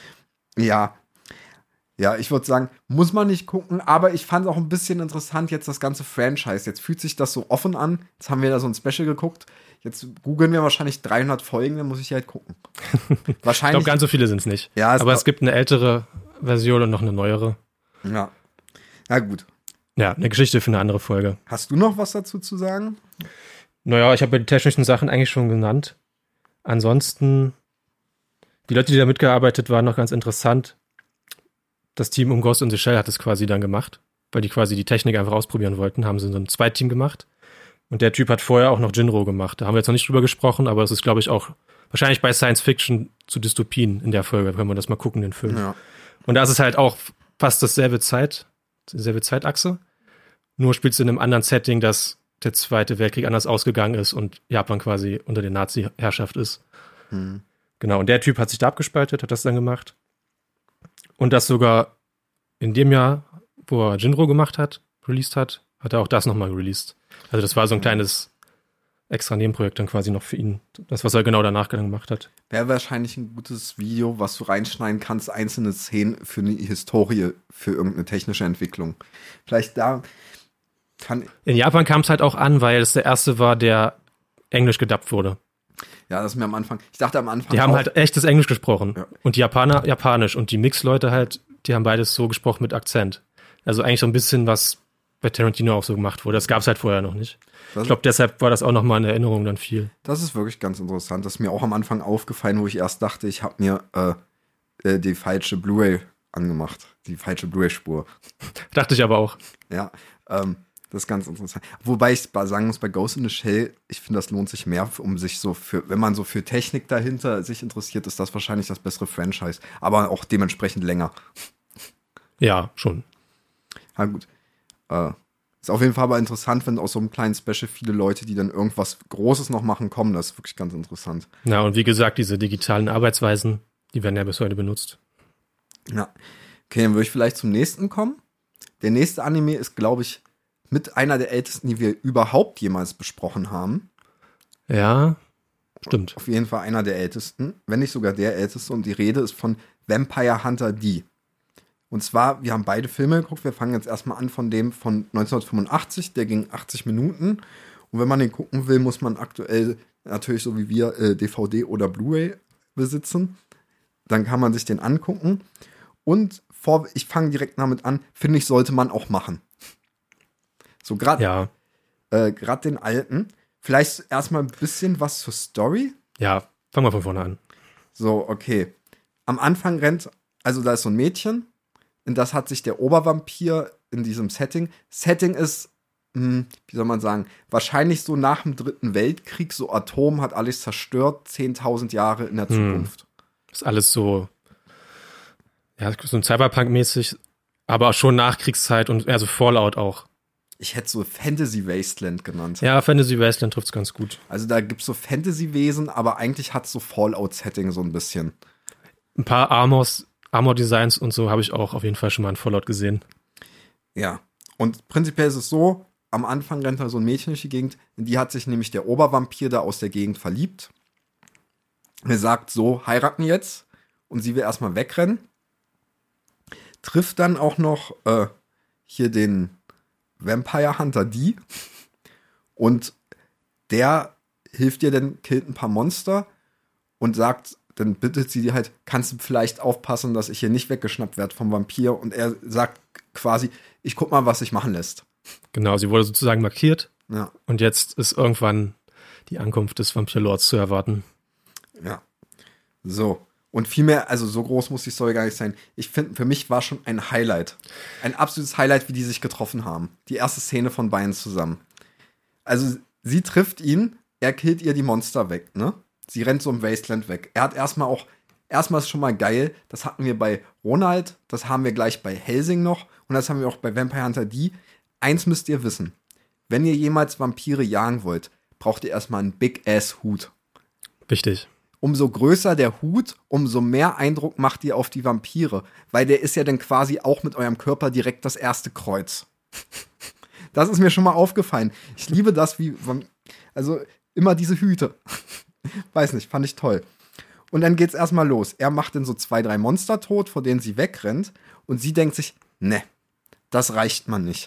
Ja. Ja, ich würde sagen, muss man nicht gucken, aber ich fand es auch ein bisschen interessant, jetzt das ganze Franchise. Jetzt fühlt sich das so offen an. Jetzt haben wir da so ein Special geguckt. Jetzt googeln wir wahrscheinlich dreihundert Folgen, dann muss ich halt gucken. Wahrscheinlich. Ich glaube, ganz so viele sind es nicht. Ja, es aber es gibt eine ältere Version und noch eine neuere. Ja. Ja, gut. Ja, eine Geschichte für eine andere Folge. Hast du noch was dazu zu sagen? Naja, ich habe die technischen Sachen eigentlich schon genannt. Ansonsten, die Leute, die da mitgearbeitet waren, noch ganz interessant. Das Team um Ghost in the Shell hat es quasi dann gemacht, weil die quasi die Technik einfach ausprobieren wollten, haben sie so ein Zweiteam gemacht. Und der Typ hat vorher auch noch Jinro gemacht. Da haben wir jetzt noch nicht drüber gesprochen, aber es ist, glaube ich, auch wahrscheinlich bei Science Fiction zu Dystopien in der Folge, wenn wir das mal gucken, den Film. Ja. Und da ist es halt auch fast dasselbe Zeit, dieselbe Zeitachse. Nur spielt es in einem anderen Setting, dass der Zweite Weltkrieg anders ausgegangen ist und Japan quasi unter der Nazi-Herrschaft ist. Hm. Genau, und der Typ hat sich da abgespaltet, hat das dann gemacht. Und das sogar in dem Jahr, wo er Jinro gemacht hat, released hat, hat er auch das nochmal released. Also das war so ein kleines extra Nebenprojekt dann quasi noch für ihn. Das, was er genau danach gemacht hat. Wäre wahrscheinlich ein gutes Video, was du reinschneiden kannst, einzelne Szenen für eine Historie, für irgendeine technische Entwicklung. Vielleicht da kann... In Japan kam es halt auch an, weil es der erste war, der Englisch gedubbt wurde. Ja, das ist mir am Anfang... Ich dachte am Anfang Die haben auch, halt echtes Englisch gesprochen. Ja. Und die Japaner Japanisch. Und die Mix-Leute halt, die haben beides so gesprochen mit Akzent. Also eigentlich so ein bisschen, was bei Tarantino auch so gemacht wurde. Das gab es halt vorher noch nicht. Das ich glaube, deshalb war das auch nochmal in Erinnerung dann viel. Das ist wirklich ganz interessant. Das ist mir auch am Anfang aufgefallen, wo ich erst dachte, ich habe mir äh, äh, die falsche Blu-ray angemacht. Die falsche Blu-ray-Spur. Dachte ich aber auch. Ja, ähm, das ist ganz interessant. Wobei ich sagen muss, bei Ghost in the Shell, ich finde, das lohnt sich mehr, um sich so für, wenn man so für Technik dahinter sich interessiert, ist das wahrscheinlich das bessere Franchise. Aber auch dementsprechend länger. Ja, schon. Ja, gut. Äh, ist auf jeden Fall aber interessant, wenn aus so einem kleinen Special viele Leute, die dann irgendwas Großes noch machen, kommen. Das ist wirklich ganz interessant. Ja, und wie gesagt, diese digitalen Arbeitsweisen, die werden ja bis heute benutzt. Ja. Okay, dann würde ich vielleicht zum nächsten kommen. Der nächste Anime ist, glaube ich, mit einer der ältesten, die wir überhaupt jemals besprochen haben. Ja, stimmt. Auf jeden Fall einer der ältesten, wenn nicht sogar der älteste. Und die Rede ist von Vampire Hunter D. Und zwar, wir haben beide Filme geguckt. Wir fangen jetzt erstmal an von dem von neunzehnhundertfünfundachtzig. Der ging achtzig Minuten. Und wenn man den gucken will, muss man aktuell natürlich so wie wir äh, D V D oder Blu-ray besitzen. Dann kann man sich den angucken. Und vor, ich fange direkt damit an, finde ich, sollte man auch machen. So gerade Ja, äh, gerade den alten. Vielleicht erstmal ein bisschen was zur Story. ja, fangen wir von vorne an. So, okay. Am Anfang rennt, also da ist so ein Mädchen, in das hat sich der Obervampir in diesem Setting. Setting ist, hm, wie soll man sagen, wahrscheinlich so nach dem Dritten Weltkrieg, so Atom hat alles zerstört, zehntausend Jahre in der Zukunft. Ist alles so, ja, so ein Cyberpunk-mäßig, aber schon Nachkriegszeit und also Fallout auch. Ich hätte so Fantasy Wasteland genannt. Ja, Fantasy Wasteland trifft's ganz gut. Also da gibt's so Fantasy-Wesen, aber eigentlich hat's so Fallout-Setting so ein bisschen. Ein paar Armors, Armor-Designs und so habe ich auch auf jeden Fall schon mal in Fallout gesehen. Ja, und prinzipiell ist es so, am Anfang rennt da so ein Mädchen durch die Gegend, in die hat sich nämlich der Obervampir da aus der Gegend verliebt. Er sagt so, heiraten jetzt, und sie will erstmal wegrennen. Trifft dann auch noch äh, hier den Vampire Hunter D. Und der hilft ihr dann, killt ein paar Monster und sagt, dann bittet sie die halt, kannst du vielleicht aufpassen, dass ich hier nicht weggeschnappt werde vom Vampir. Und er sagt quasi, ich guck mal, was sich machen lässt. Genau, sie wurde sozusagen markiert Ja, und jetzt ist irgendwann die Ankunft des Vampirlords zu erwarten. ja. So. Und vielmehr, also so groß muss die Story gar nicht sein. Ich finde, für mich war schon ein Highlight. Ein absolutes Highlight, wie die sich getroffen haben. Die erste Szene von beiden zusammen. Also sie trifft ihn, er killt ihr die Monster weg, ne? Sie rennt so im Wasteland weg. Er hat erstmal auch, erstmal ist schon mal geil, das hatten wir bei Ronald, das haben wir gleich bei Helsing noch und das haben wir auch bei Vampire Hunter D. Eins müsst ihr wissen. Wenn ihr jemals Vampire jagen wollt, braucht ihr erstmal einen Big-Ass-Hut. Wichtig. Umso größer der Hut, umso mehr Eindruck macht ihr auf die Vampire. Weil der ist ja dann quasi auch mit eurem Körper direkt das erste Kreuz. Das ist mir schon mal aufgefallen. Ich liebe das, wie, also immer diese Hüte. Weiß nicht, fand ich toll. Und dann geht's erstmal los. Er macht dann so zwei, drei Monster tot, vor denen sie wegrennt. Und sie denkt sich, ne, das reicht man nicht.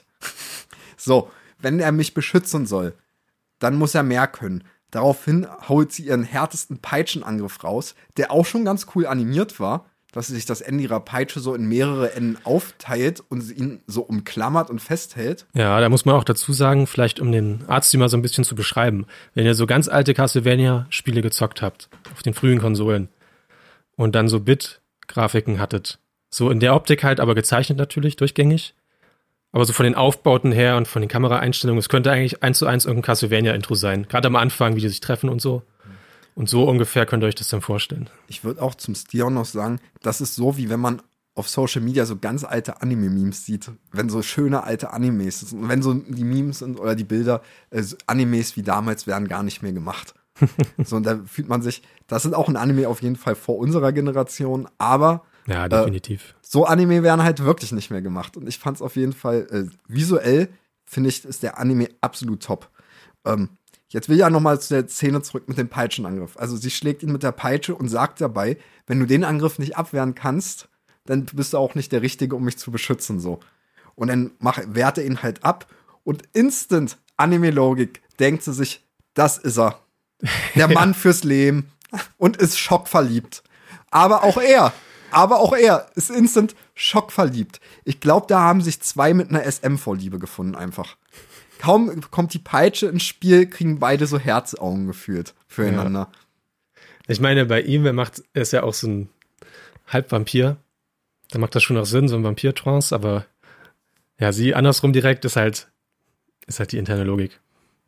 So, wenn er mich beschützen soll, dann muss er mehr können. Daraufhin haut sie ihren härtesten Peitschenangriff raus, der auch schon ganz cool animiert war, dass sie sich das Ende ihrer Peitsche so in mehrere Enden aufteilt und sie ihn so umklammert und festhält. Ja, da muss man auch dazu sagen, vielleicht um den Arzt mal so ein bisschen zu beschreiben, wenn ihr so ganz alte Castlevania-Spiele gezockt habt, auf den frühen Konsolen, und dann so Bit-Grafiken hattet, so in der Optik halt, aber gezeichnet natürlich, durchgängig, aber so von den Aufbauten her und von den Kameraeinstellungen, es könnte eigentlich eins zu eins irgendein Castlevania-Intro sein, gerade am Anfang, wie die sich treffen und so. Und so ungefähr könnt ihr euch das dann vorstellen. Ich würde auch zum Stil auch noch sagen, das ist so, wie wenn man auf Social Media so ganz alte Anime-Memes sieht. Wenn so schöne alte Animes sind. Und wenn so die Memes sind oder die Bilder, äh, Animes wie damals werden gar nicht mehr gemacht. So, und da fühlt man sich, das sind auch ein Anime auf jeden Fall vor unserer Generation, aber ja, definitiv. Äh, so Anime werden halt wirklich nicht mehr gemacht. Und ich fand es auf jeden Fall, äh, visuell, finde ich, ist der Anime absolut top. Ähm, Jetzt will ich ja noch mal zu der Szene zurück mit dem Peitschenangriff. Also sie schlägt ihn mit der Peitsche und sagt dabei, wenn du den Angriff nicht abwehren kannst, dann bist du auch nicht der Richtige, um mich zu beschützen. So. Und dann mach, wehrt er ihn halt ab und instant Anime-Logik denkt sie sich, das ist er. Der Mann fürs Leben und ist schockverliebt. Aber auch er, aber auch er ist instant schockverliebt. Ich glaube, da haben sich zwei mit einer S M-Vorliebe gefunden einfach. Kaum kommt die Peitsche ins Spiel, kriegen beide so Herzaugen gefühlt füreinander. Ja. Ich meine, bei ihm, er macht, er ist ja auch so ein Halbvampir. Da macht das schon noch Sinn, so ein Vampir-Trance, aber ja, sie andersrum direkt ist halt, ist halt die interne Logik.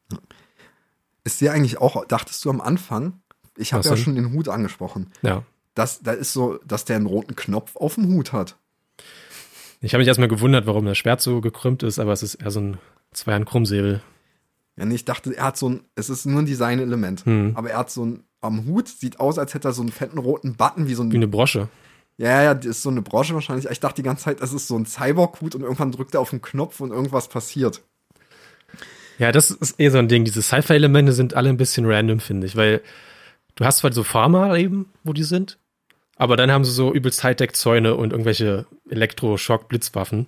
Ist dir eigentlich auch, dachtest du am Anfang, ich habe ja denn? schon den Hut angesprochen, ja. dass, da ist so, dass der einen roten Knopf auf dem Hut hat. Ich habe mich erstmal gewundert, warum das Schwert so gekrümmt ist, aber es ist eher so ein Zweiern-Krummsäbel. Ja, nee, ich dachte, er hat so ein, es ist nur ein Design-Element, hm. aber er hat so ein, am Hut, sieht aus, als hätte er so einen fetten roten Button, wie so ein... Wie eine Brosche. Ja, ja, das ist so eine Brosche wahrscheinlich. Ich dachte die ganze Zeit, das ist so ein Cyborg-Hut und irgendwann drückt er auf den Knopf und irgendwas passiert. Ja, das ist eh so ein Ding. Diese Sci-Fi-Elemente sind alle ein bisschen random, finde ich, weil du hast zwar so Farmer eben, wo die sind, aber dann haben sie so übelst Hightech-Zäune und irgendwelche Elektroschock-Blitzwaffen.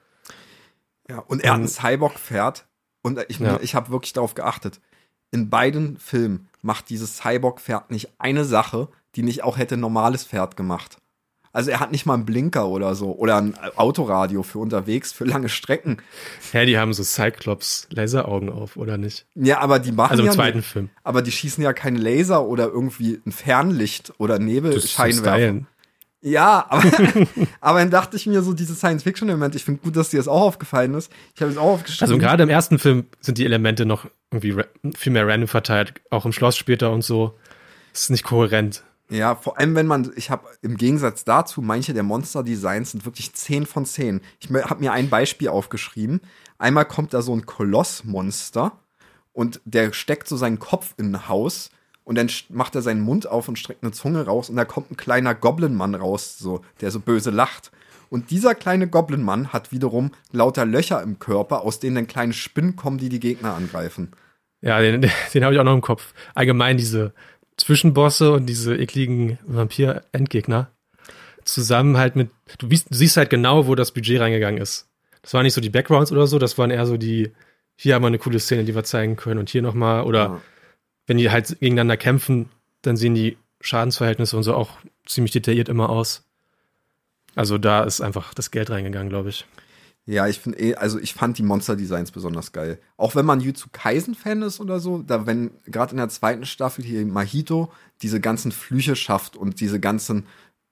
Ja, und er hat ein Cyborg-Pferd und ich, Ja. ich habe wirklich darauf geachtet. In beiden Filmen macht dieses Cyborg-Pferd nicht eine Sache, die nicht auch hätte ein normales Pferd gemacht. Also er hat nicht mal einen Blinker oder so oder ein Autoradio für unterwegs, für lange Strecken. Ja, die haben so Cyclops-Laseraugen auf, oder nicht? Ja, aber die machen Also im ja zweiten nicht, Film. aber die schießen ja keine Laser oder irgendwie ein Fernlicht oder Nebelscheinwerfer. Ja, aber, aber dann dachte ich mir so, diese Science-Fiction-Elemente, ich finde gut, dass dir das auch aufgefallen ist. Ich habe es auch aufgeschrieben. Also gerade im ersten Film sind die Elemente noch irgendwie ra- viel mehr random verteilt, auch im Schloss später und so. Das ist nicht kohärent. Ja, vor allem, wenn man, ich habe im Gegensatz dazu, manche der Monster-Designs sind wirklich zehn von zehn. Ich habe mir ein Beispiel aufgeschrieben. Einmal kommt da so ein Koloss-Monster und der steckt so seinen Kopf in ein Haus und dann macht er seinen Mund auf und streckt eine Zunge raus und da kommt ein kleiner Goblin-Mann raus, so, der so böse lacht. Und dieser kleine Goblin-Mann hat wiederum lauter Löcher im Körper, aus denen dann kleine Spinnen kommen, die die Gegner angreifen. Ja, den, den habe ich auch noch im Kopf. Allgemein diese Zwischenbosse und diese ekligen Vampir-Endgegner zusammen halt mit, du, wiest, du siehst halt genau, wo das Budget reingegangen ist. Das waren nicht so die Backgrounds oder so, das waren eher so die, hier haben wir eine coole Szene, die wir zeigen können und hier nochmal, oder Ja. wenn die halt gegeneinander kämpfen, dann sehen die Schadensverhältnisse und so auch ziemlich detailliert immer aus. Also da ist einfach das Geld reingegangen, glaube ich. Ja, ich finde eh, also ich fand die Monster-Designs besonders geil. Auch wenn man Jujutsu Kaisen-Fan ist oder so, da wenn gerade in der zweiten Staffel hier Mahito diese ganzen Flüche schafft und diese ganzen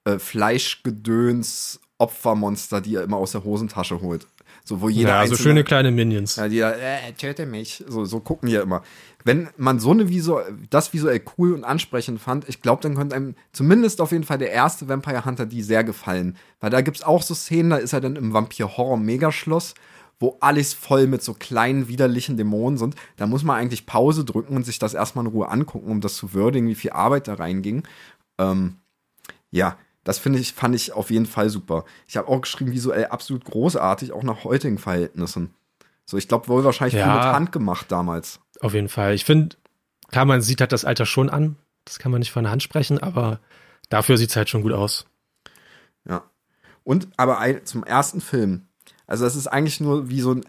äh, Fleischgedöns Opfermonster, die er immer aus der Hosentasche holt. So, wo jeder ja, so schöne kleine Minions. Ja, die da, äh, töte mich. So, so gucken die ja immer. Wenn man so eine Visu- das visuell cool und ansprechend fand, ich glaube, dann könnte einem zumindest auf jeden Fall der erste Vampire Hunter die sehr gefallen. Weil da gibt's auch so Szenen, da ist er dann im Vampir-Horror-Megaschloss, wo alles voll mit so kleinen, widerlichen Dämonen sind. Da muss man eigentlich Pause drücken und sich das erstmal in Ruhe angucken, um das zu würdigen, wie viel Arbeit da reinging. Ähm, ja, das finde ich, fand ich auf jeden Fall super. Ich habe auch geschrieben, visuell absolut großartig, auch nach heutigen Verhältnissen. So, ich glaube, wohl wahrscheinlich ja, viel mit Hand gemacht damals. Auf jeden Fall. Ich finde, klar, man sieht halt das Alter schon an. Das kann man nicht von der Hand sprechen, aber dafür sieht es halt schon gut aus. Ja. Und aber ein, zum ersten Film. Also, das ist eigentlich nur wie so ein,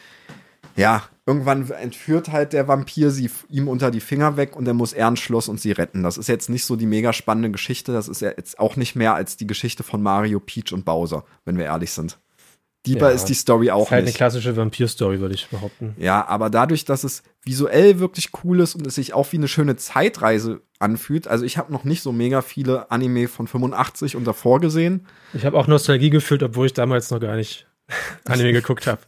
ja, irgendwann entführt halt der Vampir sie ihm unter die Finger weg und dann muss er ein Schloss und sie retten. Das ist jetzt nicht so die mega spannende Geschichte. Das ist ja jetzt auch nicht mehr als die Geschichte von Mario, Peach und Bowser, wenn wir ehrlich sind. Dieper ja, ist die Story auch ist halt nicht. Eine klassische Vampir-Story, würde ich behaupten. Ja, aber dadurch, dass es visuell wirklich cool ist und es sich auch wie eine schöne Zeitreise anfühlt. Also ich habe noch nicht so mega viele Anime von fünfundachtzig und davor gesehen. Ich habe auch Nostalgie gefühlt, obwohl ich damals noch gar nicht Anime geguckt habe.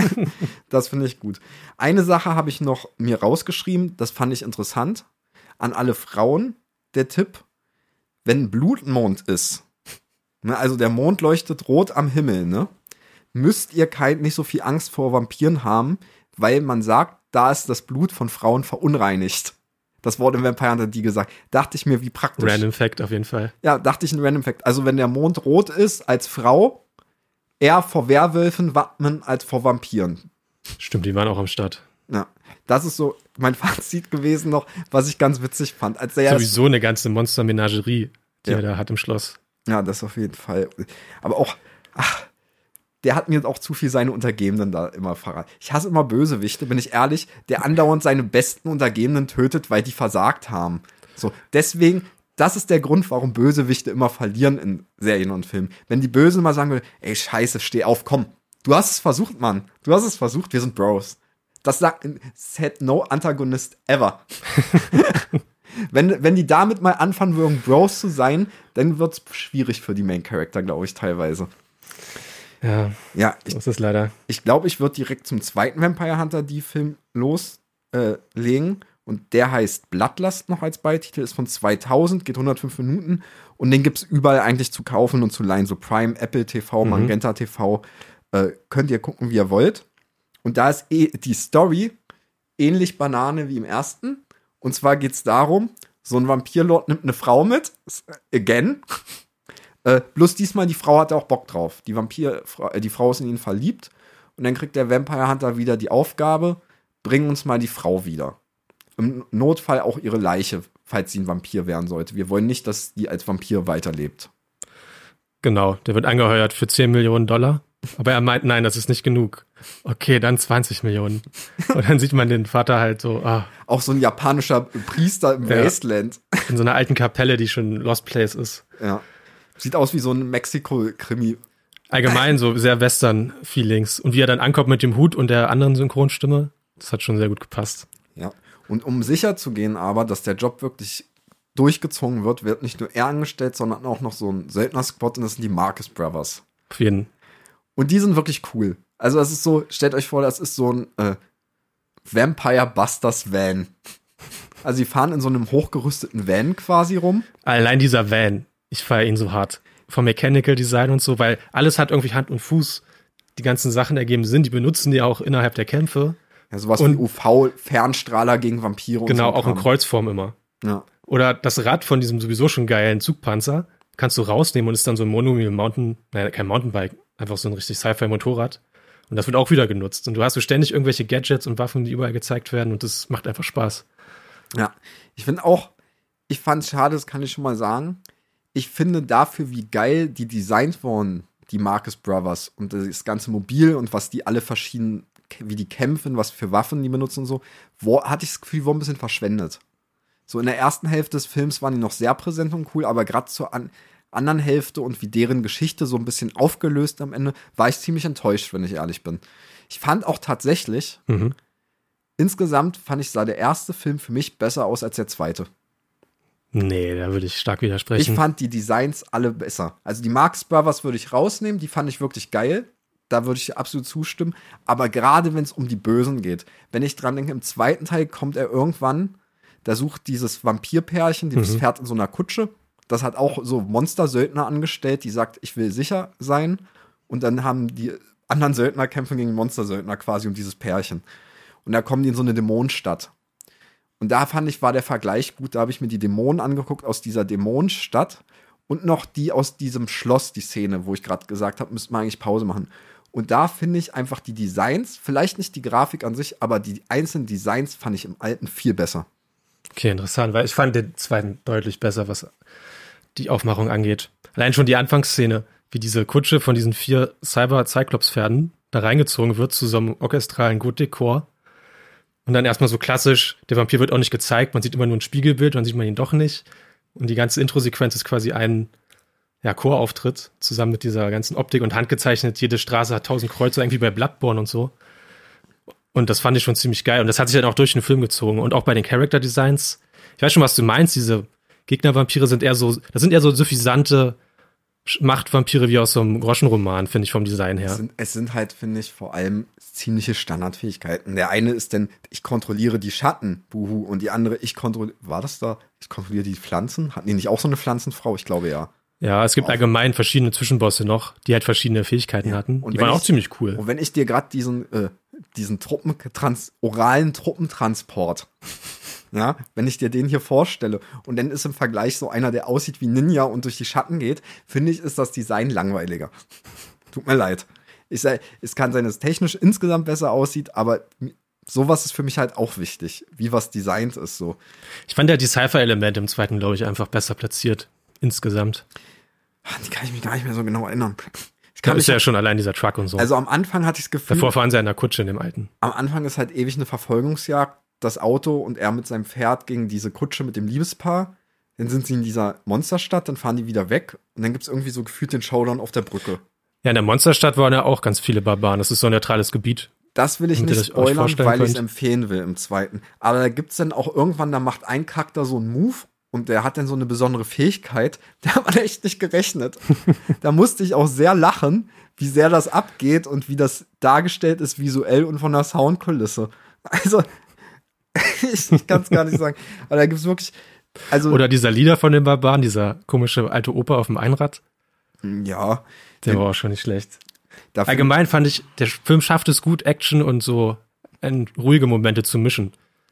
Das finde ich gut. Eine Sache habe ich noch mir rausgeschrieben, das fand ich interessant. An alle Frauen, der Tipp, wenn Blutmond ist, ne, also der Mond leuchtet rot am Himmel, ne, müsst ihr kein, nicht so viel Angst vor Vampiren haben, weil man sagt, da ist das Blut von Frauen verunreinigt. Das Wort im Vampire Hunter die gesagt. Dachte ich mir, wie praktisch. Random Fact auf jeden Fall. Ja, dachte ich ein Random Fact. Also wenn der Mond rot ist als Frau, eher vor Werwölfen wappnen als vor Vampiren. Stimmt, die waren auch am Start. Ja, das ist so mein Fazit gewesen noch, was ich ganz witzig fand. Als der Sowieso eine ganze Monster-Menagerie, die ja. er da hat im Schloss. Ja, das auf jeden Fall. Aber auch, ach, der hat mir auch zu viel seine Untergebenen da immer verraten. Ich hasse immer Bösewichte, bin ich ehrlich, der andauernd seine besten Untergebenen tötet, weil die versagt haben. So, deswegen, das ist der Grund, warum Bösewichte immer verlieren in Serien und Filmen. Wenn die Bösen mal sagen würden, ey, scheiße, steh auf, komm. Du hast es versucht, Mann. Du hast es versucht, wir sind Bros. Das sagt, said no antagonist ever. wenn, wenn die damit mal anfangen würden, Bros zu sein, dann wird's schwierig für die Main Character, glaube ich, teilweise. Ja, ja ich, so ist es leider. Ich glaube, ich würde direkt zum zweiten Vampire Hunter die Film loslegen. Äh, und der heißt Bloodlust noch als Beititel, ist von zweitausend, geht hundertfünf Minuten. Und den gibt's überall eigentlich zu kaufen und zu leihen. So Prime, Apple T V, mhm. Magenta T V. Äh, könnt ihr gucken, wie ihr wollt. Und da ist eh die Story ähnlich Banane wie im ersten. Und zwar geht's darum, so ein Vampirlord nimmt eine Frau mit. Again. Äh, bloß diesmal, die Frau hatte auch Bock drauf. Die Vampir, äh, die Frau ist in ihn verliebt. Und dann kriegt der Vampire Hunter wieder die Aufgabe, bring uns mal die Frau wieder. Im Notfall auch ihre Leiche, falls sie ein Vampir werden sollte. Wir wollen nicht, dass die als Vampir weiterlebt. Genau, der wird angeheuert für zehn Millionen Dollar. Aber er meint, nein, das ist nicht genug. Okay, dann zwanzig Millionen. Und dann sieht man den Vater halt so, ah. Auch so ein japanischer Priester im ja. Wasteland. In so einer alten Kapelle, die schon Lost Place ist. Ja. Sieht aus wie so ein Mexiko-Krimi. Allgemein so sehr Western-Feelings. Und wie er dann ankommt mit dem Hut und der anderen Synchronstimme, das hat schon sehr gut gepasst. Ja. Und um sicher zu gehen aber, dass der Job wirklich durchgezogen wird, wird nicht nur er angestellt, sondern auch noch so ein Söldner-Squad und das sind die Marcus Brothers. Auf jeden. Und die sind wirklich cool. Also das ist so, stellt euch vor, das ist so ein äh, Vampire Busters Van. Also die fahren in so einem hochgerüsteten Van quasi rum. Allein dieser Van, ich feiere ihn so hart. Vom Mechanical Design und so, weil alles hat irgendwie Hand und Fuß. Die ganzen Sachen ergeben Sinn, die benutzen die auch innerhalb der Kämpfe. Ja, sowas und wie U V-Fernstrahler gegen Vampire. Genau, und so auch in Kreuzform immer. Ja. Oder das Rad von diesem sowieso schon geilen Zugpanzer kannst du rausnehmen und ist dann so ein Monomobil Mountain, naja, kein Mountainbike, einfach so ein richtig Sci-Fi-Motorrad. Und das wird auch wieder genutzt. Und du hast so ständig irgendwelche Gadgets und Waffen, die überall gezeigt werden und das macht einfach Spaß. Ja, ich finde auch, ich fand es schade, das kann ich schon mal sagen, ich finde dafür, wie geil die designt wurden, die Marcus Brothers und das ganze Mobil und was die alle verschieden, wie die kämpfen, was für Waffen die benutzen und so, wo, hatte ich das Gefühl, wurde ein bisschen verschwendet. So in der ersten Hälfte des Films waren die noch sehr präsent und cool, aber gerade zur an, anderen Hälfte und wie deren Geschichte so ein bisschen aufgelöst am Ende, war ich ziemlich enttäuscht, wenn ich ehrlich bin. Ich fand auch tatsächlich, mhm. insgesamt fand ich, sah der erste Film für mich besser aus als der zweite. Nee, da würde ich stark widersprechen. Ich fand die Designs alle besser. Also die Marx Brothers würde ich rausnehmen, die fand ich wirklich geil. Da würde ich absolut zustimmen. Aber gerade wenn es um die Bösen geht, wenn ich dran denke, im zweiten Teil kommt er irgendwann, da sucht dieses Vampirpärchen, das Mhm. fährt in so einer Kutsche. Das hat auch so Monster-Söldner angestellt, die sagt, ich will sicher sein. Und dann haben die anderen Söldner kämpfen gegen Monster-Söldner quasi um dieses Pärchen. Und da kommen die in so eine Dämonenstadt. Und da fand ich, war der Vergleich gut. Da habe ich mir die Dämonen angeguckt aus dieser Dämonenstadt und noch die aus diesem Schloss, die Szene, wo ich gerade gesagt habe, müsste man eigentlich Pause machen. Und da finde ich einfach die Designs, vielleicht nicht die Grafik an sich, aber die einzelnen Designs fand ich im alten viel besser. Okay, interessant, weil ich fand den zweiten deutlich besser, was die Aufmachung angeht. Allein schon die Anfangsszene, wie diese Kutsche von diesen vier Cyber-Cyclops-Pferden da reingezogen wird zu so einem orchestralen Gut-Dekor. Und dann erstmal so klassisch, der Vampir wird auch nicht gezeigt, man sieht immer nur ein Spiegelbild, dann sieht man ihn doch nicht. Und die ganze Intro-Sequenz ist quasi ein ja, Chorauftritt, zusammen mit dieser ganzen Optik und handgezeichnet. Jede Straße hat tausend Kreuze, irgendwie bei Bloodborne und so. Und das fand ich schon ziemlich geil. Und das hat sich dann auch durch den Film gezogen. Und auch bei den Character-Designs. Ich weiß schon, was du meinst. Diese Gegnervampire sind eher so, das sind eher so suffisante Machtvampire wie aus so einem Groschenroman, finde ich vom Design her. Es sind, es sind halt, finde ich, vor allem ziemliche Standardfähigkeiten. Der eine ist denn, ich kontrolliere die Schatten, buhu, und die andere, ich kontrolliere, war das da? Ich kontrolliere die Pflanzen? Hatten die nicht auch so eine Pflanzenfrau? Ich glaube, ja. Ja, es gibt Auf. allgemein verschiedene Zwischenbosse noch, die halt verschiedene Fähigkeiten Ja. hatten. Und Die wenn waren auch ich- ziemlich cool. Und wenn ich dir gerade diesen, äh, diesen Truppentrans oralen Truppentransport, ja, wenn ich dir den hier vorstelle und dann ist im Vergleich so einer, der aussieht wie Ninja und durch die Schatten geht, finde ich, ist das Design langweiliger. Tut mir leid. Ich sag, es kann sein, dass es technisch insgesamt besser aussieht, aber sowas ist für mich halt auch wichtig, wie was designt ist so. Ich fand ja die Cypher-Elemente im zweiten, glaube ich, einfach besser platziert. Insgesamt. Die kann ich mich gar nicht mehr so genau erinnern. Ich Da kann ist mich, ja schon allein dieser Truck und so. also am Anfang hatte ich das Gefühl, Davor fahren sie in der Kutsche in dem alten. am Anfang ist halt ewig eine Verfolgungsjagd, das Auto und er mit seinem Pferd gegen diese Kutsche mit dem Liebespaar. Dann sind sie in dieser Monsterstadt, dann fahren die wieder weg und dann gibt es irgendwie so gefühlt den Showdown auf der Brücke. Ja, in der Monsterstadt waren ja auch ganz viele Barbaren. Das ist so ein neutrales Gebiet. Das will ich Damit ihr nicht das euch spoilern, vorstellen weil ich es könnt. empfehlen will im zweiten. Aber da gibt es dann auch irgendwann, da macht ein Charakter so einen Move und der hat dann so eine besondere Fähigkeit. Da hat man echt nicht gerechnet. Da musste ich auch sehr lachen, wie sehr das abgeht und wie das dargestellt ist visuell und von der Soundkulisse. Also, ich, ich kann es gar nicht sagen. Aber da gibt es wirklich, also, Oder dieser Lieder von den Barbaren, dieser komische alte Opa auf dem Einrad. ja. Der war auch schon nicht schlecht. Dafür, Allgemein fand ich, der Film schafft es gut, Action und so in ruhige Momente zu mischen.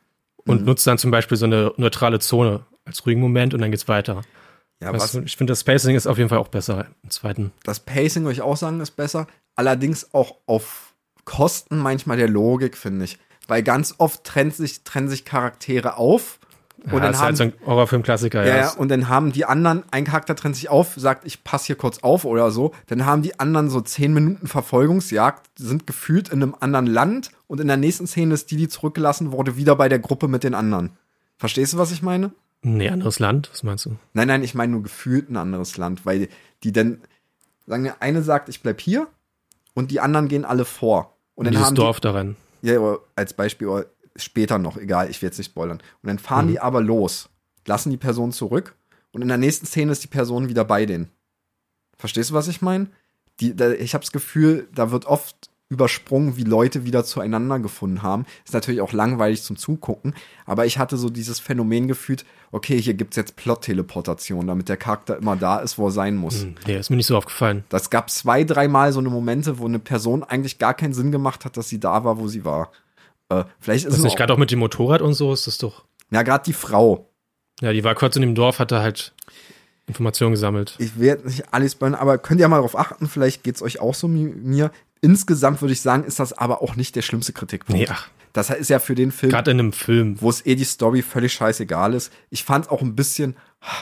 Und Mhm. nutzt dann zum Beispiel so eine neutrale Zone als ruhigen Moment und dann geht's weiter. ja, Weißt was, du, ich finde, das Pacing ist auf jeden Fall auch besser im zweiten. das Pacing, würde ich auch sagen, ist besser. Allerdings auch auf Kosten manchmal der Logik, finde ich. Weil ganz oft trennt sich, trennen sich Charaktere auf. Und ja, dann ist haben halt so ein Horrorfilm-Klassiker. Ja, Ja, ja, und dann haben die anderen, ein Charakter trennt sich auf, sagt, ich passe hier kurz auf oder so. Dann haben die anderen so zehn Minuten Verfolgungsjagd, sind gefühlt in einem anderen Land und in der nächsten Szene ist die, die zurückgelassen wurde, wieder bei der Gruppe mit den anderen. Verstehst du, was ich meine? Nee, anderes Land, was meinst du? Nein, nein, ich meine nur gefühlt ein anderes Land, weil die dann, sagen wir, eine sagt, ich bleib hier und die anderen gehen alle vor. Und dann Dieses haben Dorf daran. die, ja, oder als Beispiel, oder später noch, egal, ich will jetzt nicht spoilern. Und dann fahren Mhm. die aber los, lassen die Person zurück und in der nächsten Szene ist die Person wieder bei denen. Verstehst du, was ich meine? Die, da, ich habe das Gefühl, da wird oft übersprungen, wie Leute wieder zueinander gefunden haben. Ist natürlich auch langweilig zum Zugucken, aber ich hatte so dieses Phänomen gefühlt, okay, hier gibt's jetzt Plot-Teleportation, damit der Charakter immer da ist, wo er sein muss. Hm, nee, ist mir nicht so aufgefallen. Das gab zwei, dreimal so eine Momente, wo eine Person eigentlich gar keinen Sinn gemacht hat, dass sie da war, wo sie war. Äh, vielleicht ist Ist es nicht auch, gerade auch mit dem Motorrad und so, ist das doch. ja, gerade die Frau. Ja, die war kurz in dem Dorf, hat da halt Informationen gesammelt. Ich werde nicht alles spoilern, aber könnt ihr mal darauf achten, vielleicht geht's euch auch so wie mir. Insgesamt würde ich sagen, ist das aber auch nicht der schlimmste Kritikpunkt. Nee, ach, Das ist ja für den Film, gerade in einem Film. wo es eh die Story völlig scheißegal ist. Ich fand auch ein bisschen,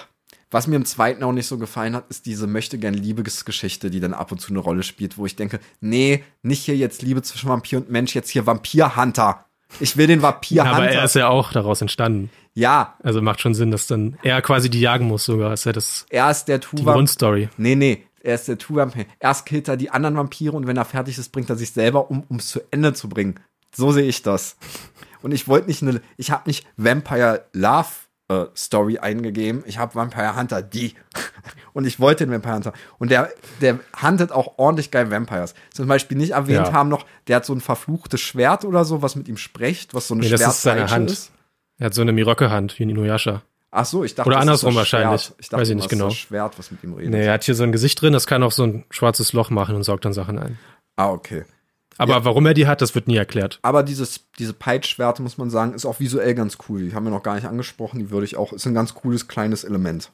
was mir im zweiten auch nicht so gefallen hat, ist diese Möchtegern-Liebesgeschichte, die dann ab und zu eine Rolle spielt, wo ich denke, nee, nicht hier jetzt Liebe zwischen Vampir und Mensch, jetzt hier Vampir-Hunter. Ich will den Vampir-Hunter. Aber er ist ja auch daraus entstanden. Ja, Also macht schon Sinn, dass dann er quasi die jagen muss sogar. Ist ja das er ist der die Two-Vampir. Grundstory. Nee, nee, er ist der Two-Vampir. Erst killt er die anderen Vampire und wenn er fertig ist, bringt er sich selber um, um es zu Ende zu bringen. So sehe ich das. Und ich wollte nicht eine, ich habe nicht Vampire Love äh, Story eingegeben. Ich habe Vampire Hunter, die. Und ich wollte den Vampire Hunter. Und der, der huntet auch ordentlich geil Vampires. Zum Beispiel nicht erwähnt Ja. haben noch, der hat so ein verfluchtes Schwert oder so, was mit ihm spricht, was so eine Nee, das ist seine Schwertpeitsche Hand. ist. Er hat so eine Mirokke-Hand, wie ein Inuyasha. Ach so, ich dachte, Oder das andersrum ist das wahrscheinlich. Schwert. Ich dachte, Weiß ich das nicht ist genau. das Schwert, was mit ihm redet. Nee, er hat hier so ein Gesicht drin, das kann auch so ein schwarzes Loch machen und saugt dann Sachen ein. Ah, okay. Aber Ja. warum er die hat, das wird nie erklärt. Aber dieses, diese Peitschschwerte, muss man sagen, ist auch visuell ganz cool. Die haben wir noch gar nicht angesprochen. Die würde ich auch, ist ein ganz cooles, kleines Element.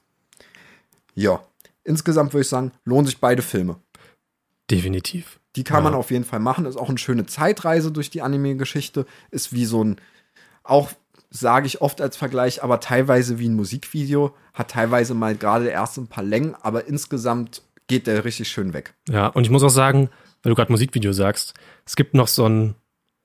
Ja. Insgesamt würde ich sagen, lohnen sich beide Filme. Definitiv. Die kann Ja. man auf jeden Fall machen. Ist auch eine schöne Zeitreise durch die Anime-Geschichte. Ist wie so ein, auch sage ich oft als Vergleich, aber teilweise wie ein Musikvideo. Hat teilweise mal gerade erst ein paar Längen, aber insgesamt geht der richtig schön weg. Ja, und ich muss auch sagen, weil du gerade Musikvideo sagst, es gibt noch so ein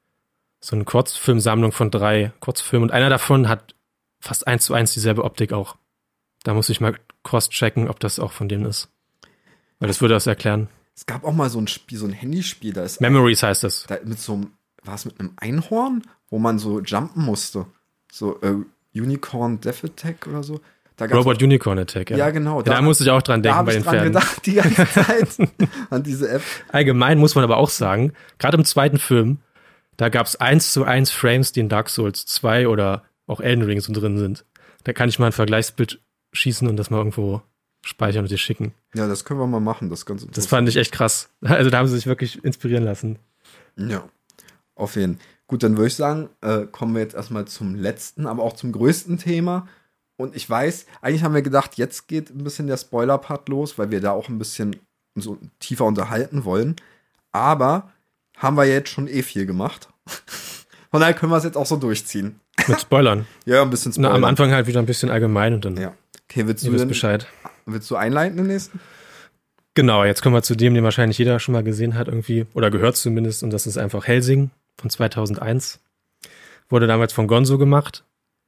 so eine Kurzfilmsammlung von drei Kurzfilmen und einer davon hat fast eins zu eins dieselbe Optik auch. Da muss ich mal cross-checken, ob das auch von denen ist. Weil das würde das erklären. Es gab auch mal so ein Spiel, so ein Handyspiel, da ist Memories heißt das. da mit so einem, war es mit einem Einhorn, wo man so jumpen musste. So äh, Unicorn Death Attack oder so. Da gab's Robot Unicorn Attack, ja. Ja, genau. Ja, da, musste ich auch dran da denken habe bei ich den dran Pferden. gedacht die ganze Zeit an diese App. Allgemein muss man aber auch sagen, gerade im zweiten Film, da gab es eins zu eins Frames, die in Dark Souls zwei oder auch Elden Ring so drin sind. Da kann ich mal ein Vergleichsbild schießen und das mal irgendwo speichern und dir schicken. Ja, das können wir mal machen. Das ist ganz Das interessant. fand ich echt krass. Also da haben sie sich wirklich inspirieren lassen. Ja, auf jeden Fall. Gut, dann würde ich sagen, äh, kommen wir jetzt erstmal zum letzten, aber auch zum größten Thema. Und ich weiß, eigentlich haben wir gedacht, jetzt geht ein bisschen der Spoiler-Part los, weil wir da auch ein bisschen so tiefer unterhalten wollen. Aber haben wir jetzt schon eh viel gemacht. Von daher können wir es jetzt auch so durchziehen. Mit Spoilern. Ja, ein bisschen Na, Spoiler. am Anfang halt wieder ein bisschen allgemein und dann Ja. Okay, willst du, ihr wisst denn, Bescheid. willst du einleiten den nächsten? Genau, jetzt kommen wir zu dem, den wahrscheinlich jeder schon mal gesehen hat irgendwie, oder gehört zumindest, und das ist einfach Hellsing von zweitausendeins. Wurde damals von Gonzo gemacht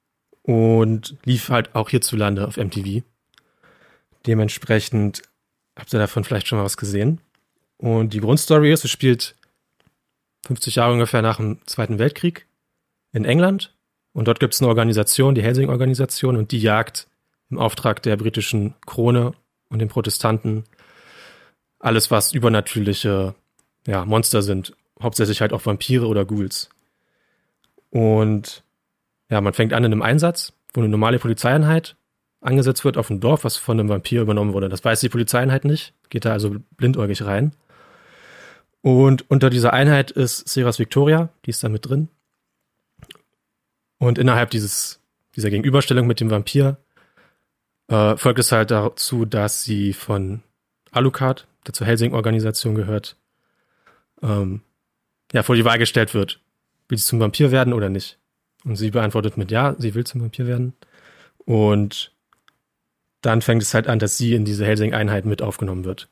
und lief halt auch hierzulande auf M T V. Dementsprechend habt ihr davon vielleicht schon mal was gesehen. Und die Grundstory ist, es spielt fünfzig Jahre ungefähr nach dem Zweiten Weltkrieg in England. Und dort gibt es eine Organisation, die Hellsing-Organisation, und die jagt im Auftrag der britischen Krone und den Protestanten alles, was übernatürliche ja, Monster sind. Hauptsächlich halt auch Vampire oder Ghouls. Und ja, man fängt an in einem Einsatz, wo eine normale Polizeieinheit angesetzt wird auf ein Dorf, was von einem Vampir übernommen wurde. Das weiß die Polizeieinheit nicht, geht da also blindäugig rein. Und unter dieser Einheit ist Seras Victoria, die ist da mit drin. Und innerhalb dieses, dieser Gegenüberstellung mit dem Vampir äh, folgt es halt dazu, dass sie von Alucard, der zur Hellsing-Organisation gehört, ähm, ja, vor die Wahl gestellt wird. Will sie zum Vampir werden oder nicht? Und sie beantwortet mit ja, sie will zum Vampir werden. Und dann fängt es halt an, dass sie in diese Hellsing-Einheit mit aufgenommen wird.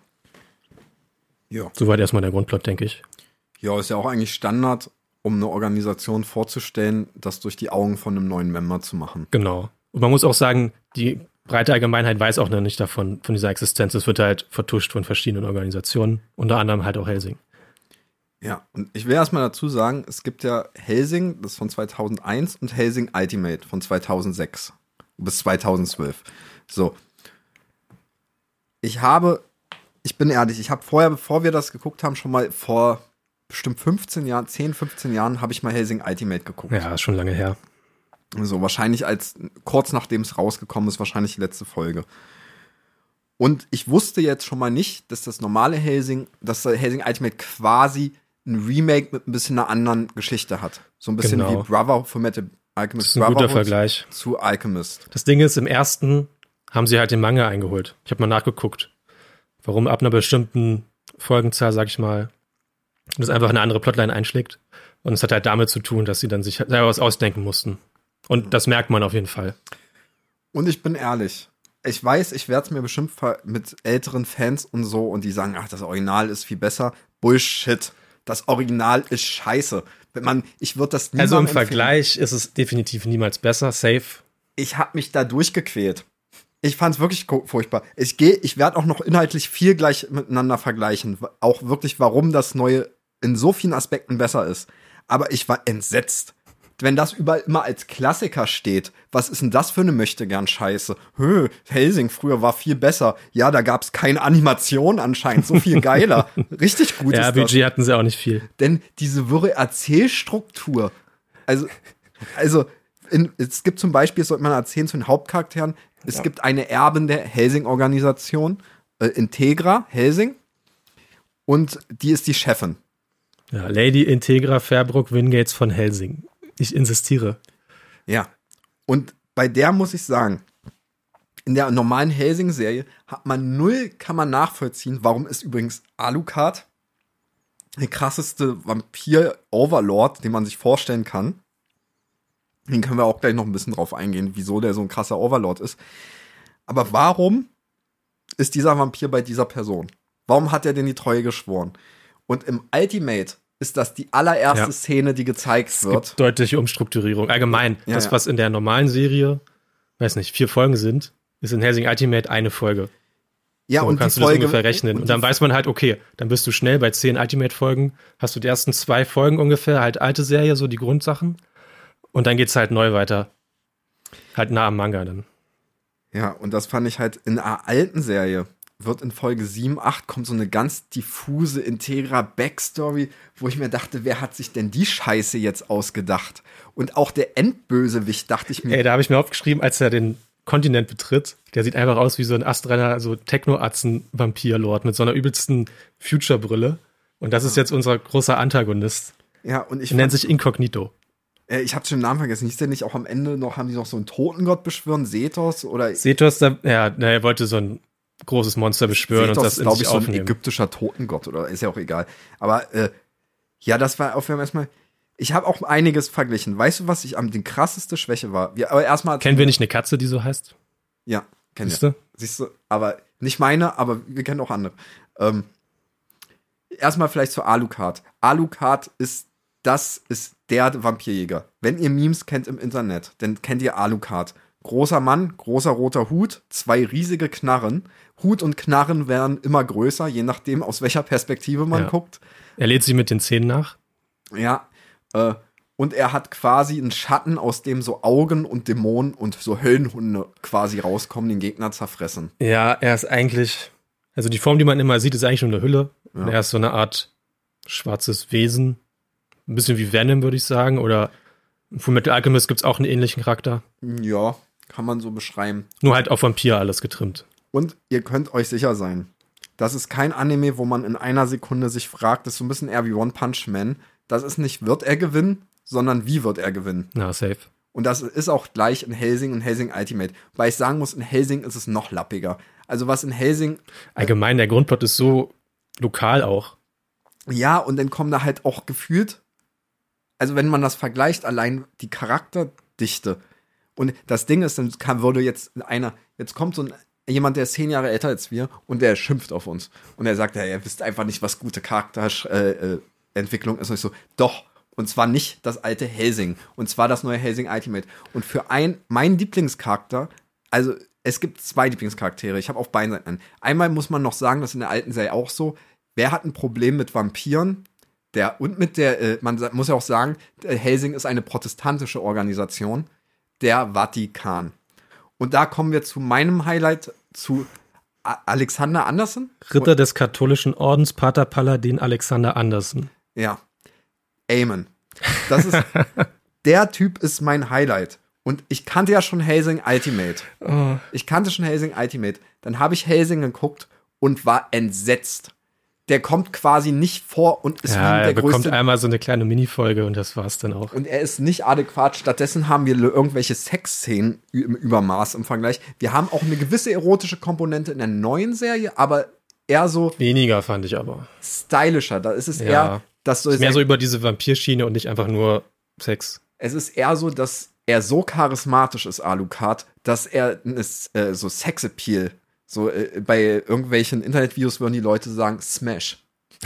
Ja. Soweit erstmal der Grundplot, denke ich. Ja, ist ja auch eigentlich Standard, um eine Organisation vorzustellen, das durch die Augen von einem neuen Member zu machen. Genau. Und man muss auch sagen, die breite Allgemeinheit weiß auch noch nicht davon, von dieser Existenz. Es wird halt vertuscht von verschiedenen Organisationen, unter anderem halt auch Hellsing. Ja, und ich will erstmal dazu sagen, es gibt ja Hellsing, das ist von zweitausendeins, und Hellsing Ultimate von zweitausendsechs bis zweitausendzwölf. So. Ich habe, ich bin ehrlich, ich habe vorher, bevor wir das geguckt haben, schon mal vor bestimmt fünfzehn Jahren, zehn, fünfzehn Jahren, habe ich mal Hellsing Ultimate geguckt. Ja, ist schon lange her. So, wahrscheinlich als, kurz nachdem es rausgekommen ist, wahrscheinlich die letzte Folge. Und ich wusste jetzt schon mal nicht, dass das normale Hellsing, dass der Hellsing Ultimate quasi ein Remake mit ein bisschen einer anderen Geschichte hat. So ein bisschen Genau. wie Brother von Metal Das Alchemist ist ein guter Brotherhood Vergleich. zu Alchemist. Das Ding ist, im ersten haben sie halt den Manga eingeholt. Ich habe mal nachgeguckt, warum ab einer bestimmten Folgenzahl, sag ich mal, das einfach eine andere Plotline einschlägt. Und es hat halt damit zu tun, dass sie dann sich selber was ausdenken mussten. Und das merkt man auf jeden Fall. Und ich bin ehrlich, ich weiß, ich werde es mir bestimmt ver- mit älteren Fans und so, und die sagen, ach, das Original ist viel besser. Bullshit. Das Original ist scheiße. Wenn man, ich würde das niemandem Also im empfehlen. Vergleich ist es definitiv niemals besser. Safe. Ich habe mich da durchgequält. Ich fand es wirklich ko- furchtbar. Ich gehe, ich werde auch noch inhaltlich viel gleich miteinander vergleichen. Auch wirklich, warum das Neue in so vielen Aspekten besser ist. Aber ich war entsetzt. wenn das überall immer als Klassiker steht, was ist denn das für eine Möchtegern-Scheiße? Hö, Helsing früher war viel besser. Ja, da gab's keine Animation anscheinend, so viel geiler. Richtig gut ja, ist das. Budget hatten sie auch nicht viel. Denn diese wirre Erzählstruktur, also, also in, es gibt zum Beispiel, das sollte man erzählen zu den Hauptcharakteren, es ja. gibt eine Erbin der Helsing-Organisation, äh, Integra Helsing, und die ist die Chefin. Ja, Lady Integra Fairbrook-Wingates von Helsing. Ich insistiere. Ja, und bei der muss ich sagen, in der normalen Helsing-Serie hat man null, kann man nachvollziehen, warum ist übrigens Alucard der krasseste Vampir-Overlord, den man sich vorstellen kann. Den können wir auch gleich noch ein bisschen drauf eingehen, wieso der so ein krasser Overlord ist. Aber warum ist dieser Vampir bei dieser Person? Warum hat er denn die Treue geschworen? Und im Ultimate ist das die allererste ja. Szene, die gezeigt es wird. Gibt deutliche Umstrukturierung. Allgemein, ja, das, ja. was in der normalen Serie, weiß nicht, vier Folgen sind, ist in Helsing Ultimate eine Folge. Ja, so, und kannst die du Folge, das ungefähr rechnen. Und, und dann weiß man halt, okay, dann bist du schnell bei zehn Ultimate-Folgen, hast du die ersten zwei Folgen ungefähr, halt alte Serie, so die Grundsachen. Und dann geht's halt neu weiter. Halt nah am Manga dann. Ja, und das fand ich halt in einer alten Serie. Wird in Folge sieben, acht kommt so eine ganz diffuse, integra Backstory, wo ich mir dachte, wer hat sich denn die Scheiße jetzt ausgedacht? Und auch der Endbösewicht, dachte ich mir. Ey, da habe ich mir aufgeschrieben, als er den Kontinent betritt, der sieht einfach aus wie so ein astreiner, so Techno-Atzen-Vampir-Lord mit so einer übelsten Future-Brille. Und das ist jetzt unser großer Antagonist. Ja, und ich er nennt sich Inkognito. Äh, ich habe schon den Namen vergessen. Hieß der nicht auch am Ende noch, haben die noch so einen Totengott beschwören? Sethos? Oder? Sethos, da, ja, na, er wollte so ein großes Monster beschwören Sethos, und das in glaub sich ich, so ein aufnehmen. Ägyptischer Totengott oder ist ja auch egal. Aber äh, ja, das war auf jeden Fall erstmal. Ich habe auch einiges verglichen. Weißt du, was ich am den krasseste Schwäche war? Wir, aber erstmal kennen wir nicht eine Katze, die so heißt? Ja, kennen Siehst wir. du? Siehst du? Aber nicht meine, aber wir kennen auch andere. Ähm, erstmal vielleicht zu Alucard. Alucard ist das ist der Vampirjäger. Wenn ihr Memes kennt im Internet, dann kennt ihr Alucard. Großer Mann, großer roter Hut, zwei riesige Knarren. Hut und Knarren werden immer größer, je nachdem, aus welcher Perspektive man ja. guckt. Er lädt sie mit den Zähnen nach. Ja, äh, und er hat quasi einen Schatten, aus dem so Augen und Dämonen und so Höllenhunde quasi rauskommen, den Gegner zerfressen. Ja, er ist eigentlich, also die Form, die man immer sieht, ist eigentlich nur eine Hülle. Ja. Er ist so eine Art schwarzes Wesen. Ein bisschen wie Venom, würde ich sagen. Oder in Fullmetal Alchemist gibt es auch einen ähnlichen Charakter. Ja, kann man so beschreiben. Nur halt auf Vampir alles getrimmt. Und ihr könnt euch sicher sein, das ist kein Anime, wo man in einer Sekunde sich fragt, das ist so ein bisschen eher wie One Punch Man. Das ist nicht, wird er gewinnen, sondern wie wird er gewinnen. Na, safe. Und das ist auch gleich in Helsing und Helsing Ultimate. Weil ich sagen muss, in Helsing ist es noch lappiger. Also was in Helsing... Allgemein, der Grundplot ist so lokal auch. Ja, und dann kommen da halt auch gefühlt, also wenn man das vergleicht, allein die Charakterdichte. Und das Ding ist, dann kann, würde jetzt einer, jetzt kommt so ein, jemand, der ist zehn Jahre älter als wir und der schimpft auf uns. Und er sagt, ja, ihr wisst einfach nicht, was gute Charakterentwicklung äh, ist. Und ich so, doch. Und zwar nicht das alte Helsing. Und zwar das neue Helsing Ultimate. Und für ein, mein Lieblingscharakter, also es gibt zwei Lieblingscharaktere. Ich habe auf beiden Seiten einen. Einmal muss man noch sagen, das ist in der alten Serie auch so, wer hat ein Problem mit Vampiren? Der, und mit der, äh, man muss ja auch sagen, Helsing ist eine protestantische Organisation, der Vatikan. Und da kommen wir zu meinem Highlight, zu A- Alexander Andersen. Ritter des katholischen Ordens, Pater Paladin Alexander Andersen. Ja. Amen. Das ist, der Typ ist mein Highlight. Und ich kannte ja schon Helsing Ultimate. Oh. Ich kannte schon Helsing Ultimate. Dann habe ich Helsing geguckt und war entsetzt. Der kommt quasi nicht vor und ist ja, wie der er bekommt größte. Einmal so eine kleine Minifolge und das war's dann auch. Und er ist nicht adäquat. Stattdessen haben wir irgendwelche Sexszenen im Übermaß im Vergleich. Wir haben auch eine gewisse erotische Komponente in der neuen Serie, aber eher so weniger fand ich aber. Stylischer. Da ist es Ja. eher, dass so Ist mehr so über diese Vampirschiene und nicht einfach nur Sex. Es ist eher so, dass er so charismatisch ist, Alucard, dass er ist, äh, so Sexappeal. So äh, bei irgendwelchen Internetvideos würden die Leute sagen, Smash.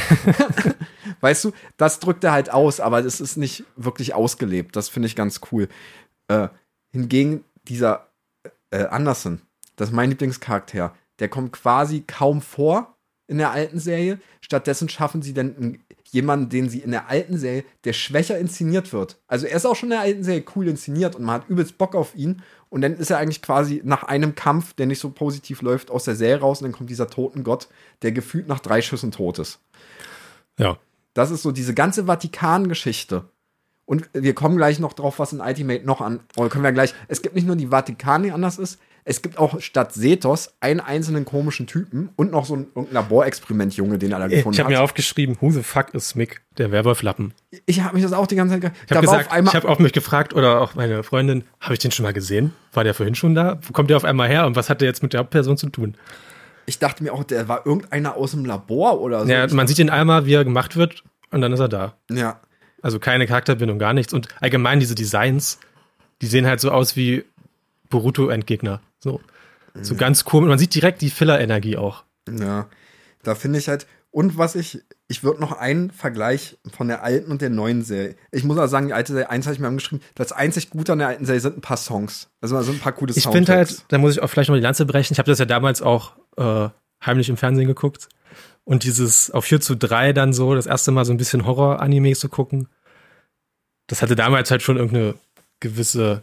Weißt du, das drückt er halt aus, aber das ist nicht wirklich ausgelebt. Das finde ich ganz cool. Äh, hingegen dieser äh, Andersen, das ist mein Lieblingscharakter, der kommt quasi kaum vor, in der alten Serie. Stattdessen schaffen sie dann einen, jemanden, den sie in der alten Serie, der schwächer inszeniert wird. Also er ist auch schon in der alten Serie cool inszeniert und man hat übelst Bock auf ihn. Und dann ist er eigentlich quasi nach einem Kampf, der nicht so positiv läuft, aus der Serie raus und dann kommt dieser Totengott, der gefühlt nach drei Schüssen tot ist. Ja. Das ist so diese ganze Vatikan-Geschichte. Und wir kommen gleich noch drauf, was in Ultimate noch an. Oder können wir gleich. Es gibt nicht nur die Vatikan, die anders ist. Es gibt auch statt Sethos einen einzelnen komischen Typen und noch so ein, ein Laborexperiment-Junge, den er da gefunden hat. Ich habe mir aufgeschrieben, who the fuck is Mick, der Werwolflappen. Ich habe mich das auch die ganze Zeit gefragt. Ich habe gesagt, ich habe auch mich gefragt, oder auch meine Freundin, habe ich den schon mal gesehen? War der vorhin schon da? Wo kommt der auf einmal her und was hat der jetzt mit der Hauptperson zu tun? Ich dachte mir auch, der war irgendeiner aus dem Labor oder so. Ja, man sieht ihn einmal, wie er gemacht wird und dann ist er da. Ja. Also keine Charakterbindung, gar nichts. Und allgemein diese Designs, die sehen halt so aus wie Boruto-Endgegner. So, so mhm. ganz komisch. Man sieht direkt die Filler-Energie auch. Ja, da finde ich halt, und was ich, ich würde noch einen Vergleich von der alten und der neuen Serie. Ich muss auch sagen, die alte Serie, eins habe ich mir angeschrieben, das einzig Gute an der alten Serie sind ein paar Songs. Also da sind ein paar coole Soundtracks. Ich finde halt, da muss ich auch vielleicht noch die Lanze brechen. Ich habe das ja damals auch äh, heimlich im Fernsehen geguckt. Und dieses auf vier zu drei dann so, das erste Mal so ein bisschen Horror-Anime zu gucken, das hatte damals halt schon irgendeine gewisse,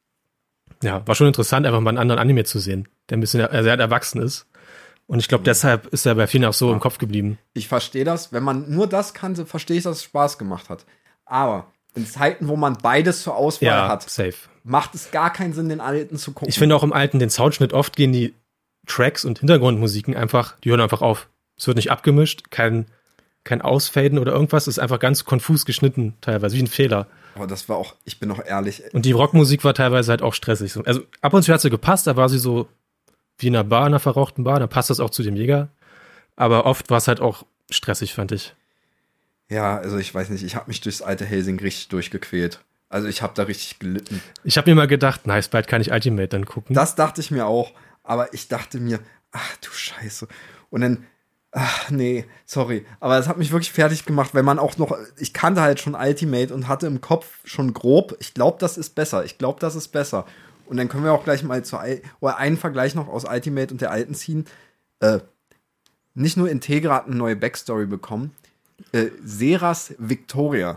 ja, war schon interessant, einfach mal einen anderen Anime zu sehen, der ein bisschen äh, sehr erwachsen ist. Und ich glaube, mhm. deshalb ist er bei vielen auch so ja. im Kopf geblieben. Ich verstehe das. Wenn man nur das kannte, verstehe ich, dass es Spaß gemacht hat. Aber in Zeiten, wo man beides zur Auswahl ja, hat, safe. macht es gar keinen Sinn, den alten zu gucken. Ich finde auch im alten den Soundschnitt, oft gehen die Tracks und Hintergrundmusiken einfach, die hören einfach auf. Es wird nicht abgemischt, kein, kein Ausfaden oder irgendwas. Es ist einfach ganz konfus geschnitten, teilweise, wie ein Fehler. Aber das war auch, ich bin auch ehrlich. Und die Rockmusik war teilweise halt auch stressig. Also ab und zu hat sie gepasst, da war sie so wie in einer Bar, in einer verrauchten Bar, da passt das auch zu dem Jäger. Aber oft war es halt auch stressig, fand ich. Ja, also ich weiß nicht, ich habe mich durchs alte Hellsing richtig durchgequält. Also ich habe da richtig gelitten. Ich habe mir mal gedacht, nice, bald kann ich Ultimate dann gucken. Das dachte ich mir auch, aber ich dachte mir, ach du Scheiße. Und dann ach, nee, sorry. Aber es hat mich wirklich fertig gemacht, wenn man auch noch, ich kannte halt schon Ultimate und hatte im Kopf schon grob, ich glaube, das ist besser. Ich glaube, das ist besser. Und dann können wir auch gleich mal zu, oder einen Vergleich noch aus Ultimate und der alten ziehen. Äh, nicht nur Integra hat eine neue Backstory bekommen, äh, Seras Victoria.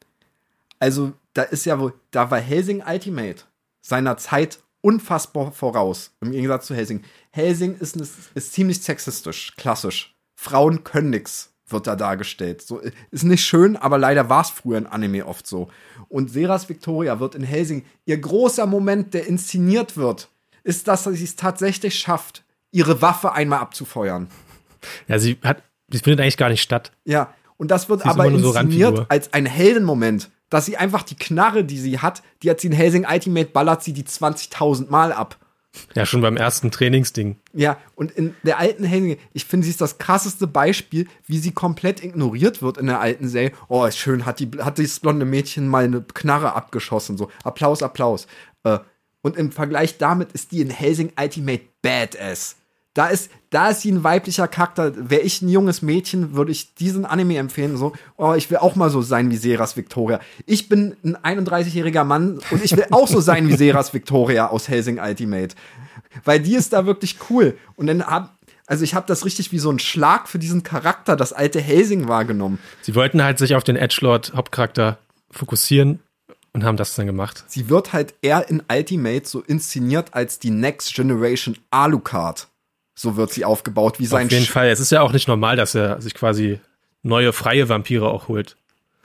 Also, da ist ja wohl, da war Hellsing Ultimate seiner Zeit unfassbar voraus, im Gegensatz zu Hellsing. Hellsing ist, ist ziemlich sexistisch, klassisch. Frauen können nix, wird da dargestellt. So, ist nicht schön, aber leider war es früher in Anime oft so. Und Seras Victoria wird in Hellsing, ihr großer Moment, der inszeniert wird, ist, dass sie es tatsächlich schafft, ihre Waffe einmal abzufeuern. Ja, sie hat, sie findet eigentlich gar nicht statt. Ja, und das wird aber inszeniert so als ein Heldenmoment, dass sie einfach die Knarre, die sie hat, die hat sie in Hellsing Ultimate, ballert sie die zwanzigtausend Mal ab. Ja, schon beim ersten Trainingsding. Ja, und in der alten Hellsing, ich finde, sie ist das krasseste Beispiel, wie sie komplett ignoriert wird in der alten Serie. Oh, ist schön, hat, die, hat dieses blonde Mädchen mal eine Knarre abgeschossen. So, Applaus, Applaus. Äh, und im Vergleich damit ist die in Hellsing Ultimate badass. Da ist, da ist sie ein weiblicher Charakter. Wäre ich ein junges Mädchen, würde ich diesen Anime empfehlen. So, oh, ich will auch mal so sein wie Seras Victoria. Ich bin ein einunddreißigjähriger Mann und ich will auch so sein wie Seras Victoria aus Hellsing Ultimate. Weil die ist da wirklich cool. Und dann hab, also ich habe das richtig wie so ein Schlag für diesen Charakter, das alte Hellsing, wahrgenommen. Sie wollten halt sich auf den Edgelord-Hauptcharakter fokussieren und haben das dann gemacht. Sie wird halt eher in Ultimate so inszeniert als die Next Generation Alucard. So wird sie aufgebaut, wie sein Auf jeden Sch- Fall. Es ist ja auch nicht normal, dass er sich quasi neue, freie Vampire auch holt.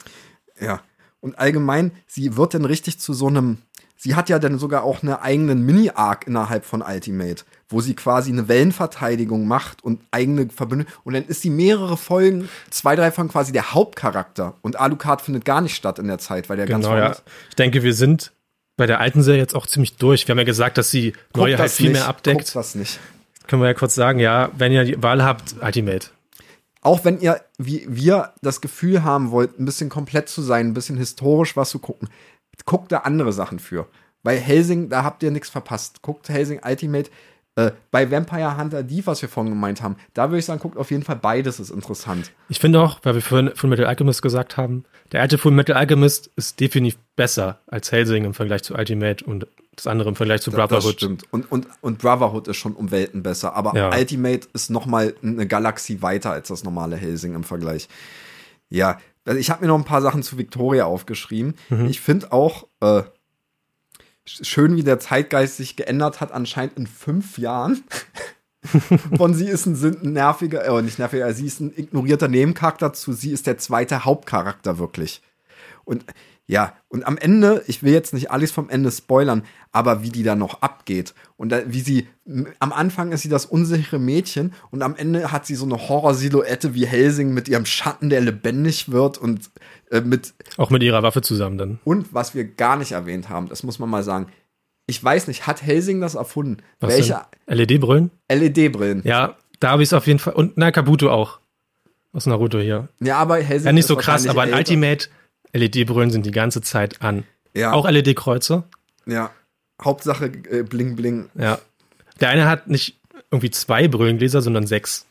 Ja. Und allgemein, sie wird dann richtig zu so einem, sie hat ja dann sogar auch einen eigenen Mini-Arc innerhalb von Ultimate, wo sie quasi eine Wellenverteidigung macht und eigene Verbündete. Und dann ist sie mehrere Folgen, zwei, drei Folgen quasi der Hauptcharakter. Und Alucard findet gar nicht statt in der Zeit, weil der genau, ganz ja. Ich denke, wir sind bei der alten Serie jetzt auch ziemlich durch. Wir haben ja gesagt, dass sie neue halt viel nicht. mehr abdeckt. Guckt das nicht. Können wir ja kurz sagen, ja, wenn ihr die Wahl habt, Ultimate. Auch wenn ihr, wie wir, das Gefühl haben wollt, ein bisschen komplett zu sein, ein bisschen historisch was zu gucken, guckt da andere Sachen für. Bei Hellsing, da habt ihr nichts verpasst. Guckt Hellsing Ultimate. Äh, bei Vampire Hunter D, was wir vorhin gemeint haben, da würde ich sagen, guckt auf jeden Fall beides, ist interessant. Ich finde auch, weil wir vorhin Full Metal Alchemist gesagt haben, der alte Full Metal Alchemist ist definitiv besser als Hellsing im Vergleich zu Ultimate und das andere im Vergleich zu Brotherhood. Das stimmt. Und, und, und Brotherhood ist schon um Welten besser, aber ja. Ultimate ist noch mal eine Galaxie weiter als das normale Hellsing im Vergleich. Ja, also ich habe mir noch ein paar Sachen zu Victoria aufgeschrieben. Mhm. Ich finde auch äh, schön, wie der Zeitgeist sich geändert hat, anscheinend in fünf Jahren. Von sie ist ein, ein nerviger, äh, nicht nerviger, sie ist ein ignorierter Nebencharakter zu sie ist der zweite Hauptcharakter wirklich. Und ja, und am Ende, ich will jetzt nicht alles vom Ende spoilern, aber wie die da noch abgeht. Und da, wie sie, am Anfang ist sie das unsichere Mädchen und am Ende hat sie so eine Horror-Silhouette wie Hellsing mit ihrem Schatten, der lebendig wird und äh, mit. Auch mit ihrer Waffe zusammen dann. Und was wir gar nicht erwähnt haben, das muss man mal sagen. Ich weiß nicht, hat Hellsing das erfunden? Was Welche? Denn? L E D-Brillen? L E D-Brillen. Ja, da habe ich es auf jeden Fall. Und na, Kabuto auch. Aus Naruto hier. Ja, aber Hellsing ja, nicht so krass, aber in Ultimate L E D-Brillen sind die ganze Zeit an. Ja. Auch L E D-Kreuze. Ja. Hauptsache äh, bling bling. Ja. Der eine hat nicht irgendwie zwei Brillengläser, sondern sechs.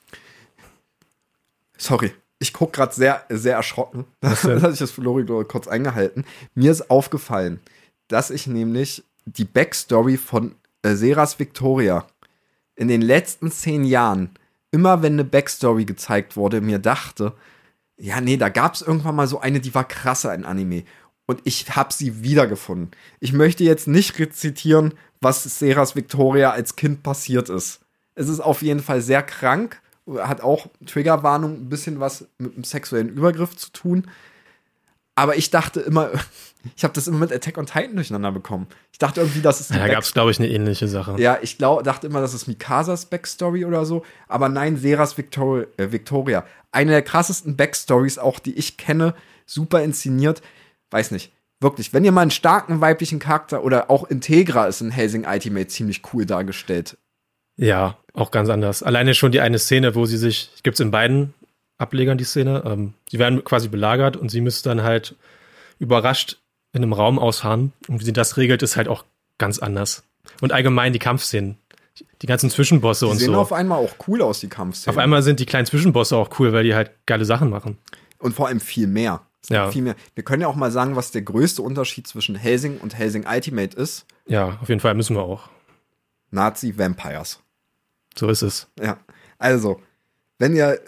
Sorry. Ich gucke gerade sehr, sehr erschrocken. Das hatte ich das für Lori kurz eingehalten. Mir ist aufgefallen, dass ich nämlich die Backstory von äh, Seras Victoria in den letzten zehn Jahren, immer wenn eine Backstory gezeigt wurde, mir dachte, ja, nee, da gab es irgendwann mal so eine, die war krasser in Anime. Und ich habe sie wiedergefunden. Ich möchte jetzt nicht rezitieren, was Seras Victoria als Kind passiert ist. Es ist auf jeden Fall sehr krank, hat auch Triggerwarnung, ein bisschen was mit einem sexuellen Übergriff zu tun. Aber ich dachte immer, ich habe das immer mit Attack on Titan durcheinander bekommen. Ich dachte irgendwie, das ist ja, da gab es, glaube ich, eine ähnliche Sache. Ja, ich glaub, dachte immer, das ist Mikasas Backstory oder so. Aber nein, Seras Victoria, äh, Victoria. Eine der krassesten Backstories auch, die ich kenne. Super inszeniert. Weiß nicht. Wirklich, wenn ihr mal einen starken weiblichen Charakter oder auch Integra ist in Hellsing Ultimate ziemlich cool dargestellt. Ja, auch ganz anders. Alleine schon die eine Szene, wo sie sich, gibt's in beiden Ablegern die Szene, ähm, sie werden quasi belagert und sie müsste dann halt überrascht in einem Raum ausharren. Und wie sie das regelt, ist halt auch ganz anders. Und allgemein die Kampfszenen, die ganzen Zwischenbosse die und so. Die sehen auf einmal auch cool aus, die Kampfszenen. Auf einmal sind die kleinen Zwischenbosse auch cool, weil die halt geile Sachen machen. Und vor allem viel mehr. Ja. Viel mehr. Wir können ja auch mal sagen, was der größte Unterschied zwischen Hellsing und Hellsing Ultimate ist. Ja, auf jeden Fall müssen wir auch. Nazi-Vampires. So ist es. Ja, also, wenn ihr,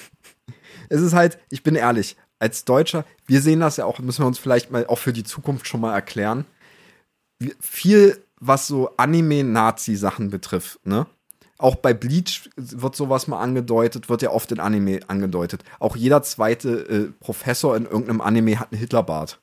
es ist halt, ich bin ehrlich, als Deutscher, wir sehen das ja auch, müssen wir uns vielleicht mal auch für die Zukunft schon mal erklären, wie, viel, was so Anime-Nazi-Sachen betrifft, ne? Auch bei Bleach wird sowas mal angedeutet, wird ja oft in Anime angedeutet. Auch jeder zweite äh, Professor in irgendeinem Anime hat einen Hitlerbart.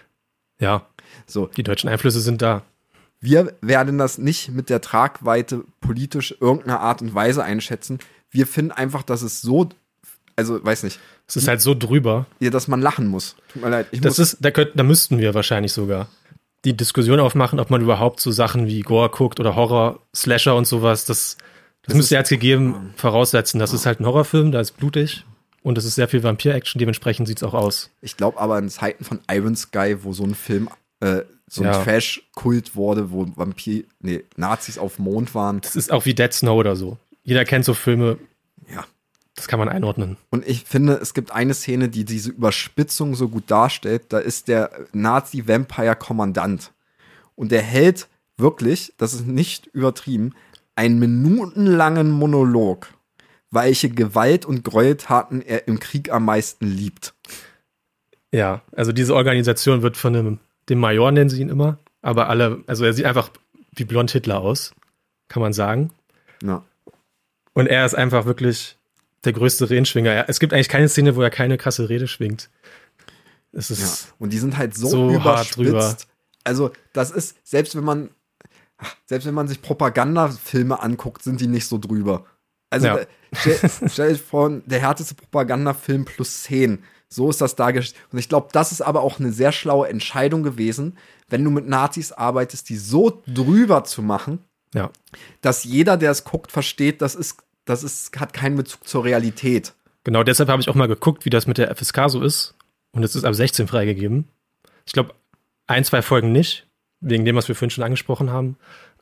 Ja, so. Die deutschen Einflüsse sind da. Wir werden das nicht mit der Tragweite politisch irgendeiner Art und Weise einschätzen. Wir finden einfach, dass es so, also weiß nicht. Es ist halt so drüber. Ja, dass man lachen muss. Tut mir leid. Ich das muss ist, da, könnt, da müssten wir wahrscheinlich sogar die Diskussion aufmachen, ob man überhaupt so Sachen wie Gore guckt oder Horror, Slasher und sowas. Das, das, das müsste jetzt gegeben voraussetzen. Das ist halt ein Horrorfilm, da ist blutig. Und es ist sehr viel Vampir-Action, dementsprechend sieht es auch aus. Ich glaube aber in Zeiten von Iron Sky, wo so ein Film äh, so ein ja. Trash-Kult wurde, wo Vampir, nee, Nazis auf Mond waren. Das ist auch wie Dead Snow oder so. Jeder kennt so Filme. Ja. Das kann man einordnen. Und ich finde, es gibt eine Szene, die diese Überspitzung so gut darstellt. Da ist der Nazi-Vampire-Kommandant. Und der hält wirklich, das ist nicht übertrieben, einen minutenlangen Monolog, welche Gewalt und Gräueltaten er im Krieg am meisten liebt. Ja, also diese Organisation wird von einem dem Major nennen sie ihn immer, aber alle, also er sieht einfach wie blond Hitler aus, kann man sagen. Ja. Und er ist einfach wirklich der größte Redenschwinger. Es gibt eigentlich keine Szene, wo er keine krasse Rede schwingt. Es ist ja. Und die sind halt so, so überspitzt. Hart drüber. Also das ist, selbst wenn man, selbst wenn man sich Propagandafilme anguckt, sind die nicht so drüber. Also ja. stell, stell dir vor, der härteste Propagandafilm plus zehn. So ist das dargestellt. Und ich glaube, das ist aber auch eine sehr schlaue Entscheidung gewesen, wenn du mit Nazis arbeitest, die so drüber zu machen, ja. dass jeder, der es guckt, versteht, das ist, das ist, hat keinen Bezug zur Realität. Genau, deshalb habe ich auch mal geguckt, wie das mit der F S K so ist. Und es ist ab sechzehn freigegeben. Ich glaube, ein, zwei Folgen nicht, wegen dem, was wir vorhin schon angesprochen haben.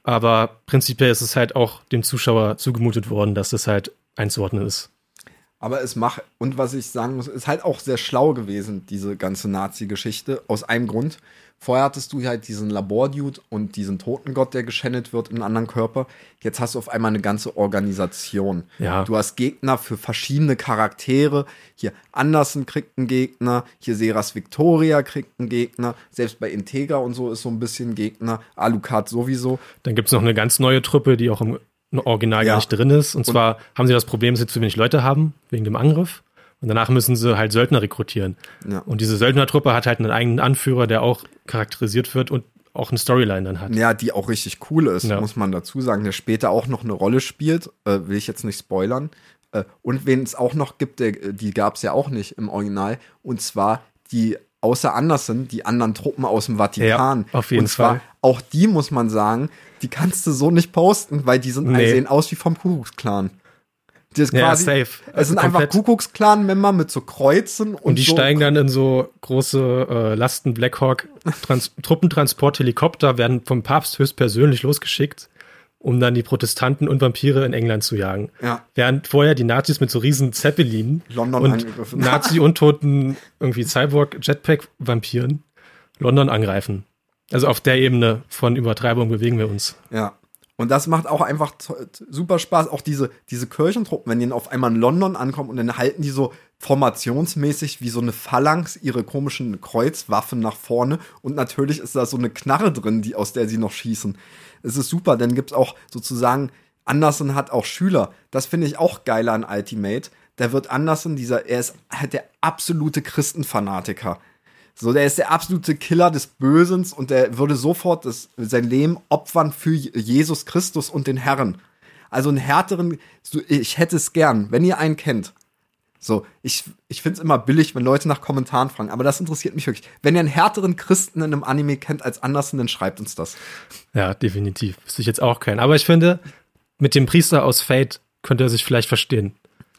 aber prinzipiell ist es halt auch dem Zuschauer zugemutet worden, dass das halt einzuordnen ist. Aber es macht, und was ich sagen muss, ist halt auch sehr schlau gewesen, diese ganze Nazi-Geschichte, aus einem Grund. Vorher hattest du halt diesen Labordude und diesen Totengott, der geschändet wird in einem anderen Körper. Jetzt hast du auf einmal eine ganze Organisation. Ja. Du hast Gegner für verschiedene Charaktere. Hier Anderson kriegt einen Gegner, hier Seras Victoria kriegt einen Gegner. Selbst bei Integra und so ist so ein bisschen Gegner. Alucard sowieso. Dann gibt es noch eine ganz neue Truppe, die auch im Original Ja. gar nicht drin ist. Und zwar und haben sie das Problem, dass sie zu wenig Leute haben, wegen dem Angriff. Und danach müssen sie halt Söldner rekrutieren. Ja. Und diese Söldnertruppe hat halt einen eigenen Anführer, der auch charakterisiert wird und auch eine Storyline dann hat. Ja, die auch richtig cool ist, Ja. muss man dazu sagen, der später auch noch eine Rolle spielt, äh, will ich jetzt nicht spoilern. Äh, und wen es auch noch gibt, der, die gab es ja auch nicht im Original, und zwar die, außer Anderson, die anderen Truppen aus dem Vatikan. Ja, auf jeden und zwar, Fall. auch die, muss man sagen, die kannst du so nicht posten, weil die sind, Nee. sehen aus wie vom Ku-Klux-Klan. Die ist Ja, quasi, safe. Es Also sind einfach komplett. Ku-Klux-Klan-Member mit so Kreuzen. Und, Und die so steigen dann in so große äh, Lasten Blackhawk Trans- Truppentransport-Helikopter, werden vom Papst höchstpersönlich losgeschickt, um dann die Protestanten und Vampire in England zu jagen. Ja. Während vorher die Nazis mit so riesen Zeppelinen London und angegriffen. Nazi-untoten irgendwie Cyborg-Jetpack-Vampiren London angreifen. Also auf der Ebene von Übertreibung bewegen wir uns. Ja. Und das macht auch einfach t- t- super Spaß. Auch diese, diese Kirchentruppen, wenn die dann auf einmal in London ankommen und dann halten die so formationsmäßig wie so eine Phalanx ihre komischen Kreuzwaffen nach vorne. Und natürlich ist da so eine Knarre drin, die, aus der sie noch schießen. Es ist super. Dann gibt's auch sozusagen, Anderson hat auch Schüler. Das finde ich auch geiler an Ultimate. Da wird Anderson, dieser, er ist halt der absolute Christenfanatiker. So, der ist der absolute Killer des Bösens und der würde sofort das, sein Leben opfern für Jesus Christus und den Herrn. Also einen härteren, so, ich hätte es gern, wenn ihr einen kennt. So, ich, ich finde es immer billig, wenn Leute nach Kommentaren fragen, aber das interessiert mich wirklich. Wenn ihr einen härteren Christen in einem Anime kennt als Anderson, dann schreibt uns das. Ja, definitiv. Wüsste ich jetzt auch keinen. Aber ich finde, mit dem Priester aus Fate könnte er sich vielleicht verstehen.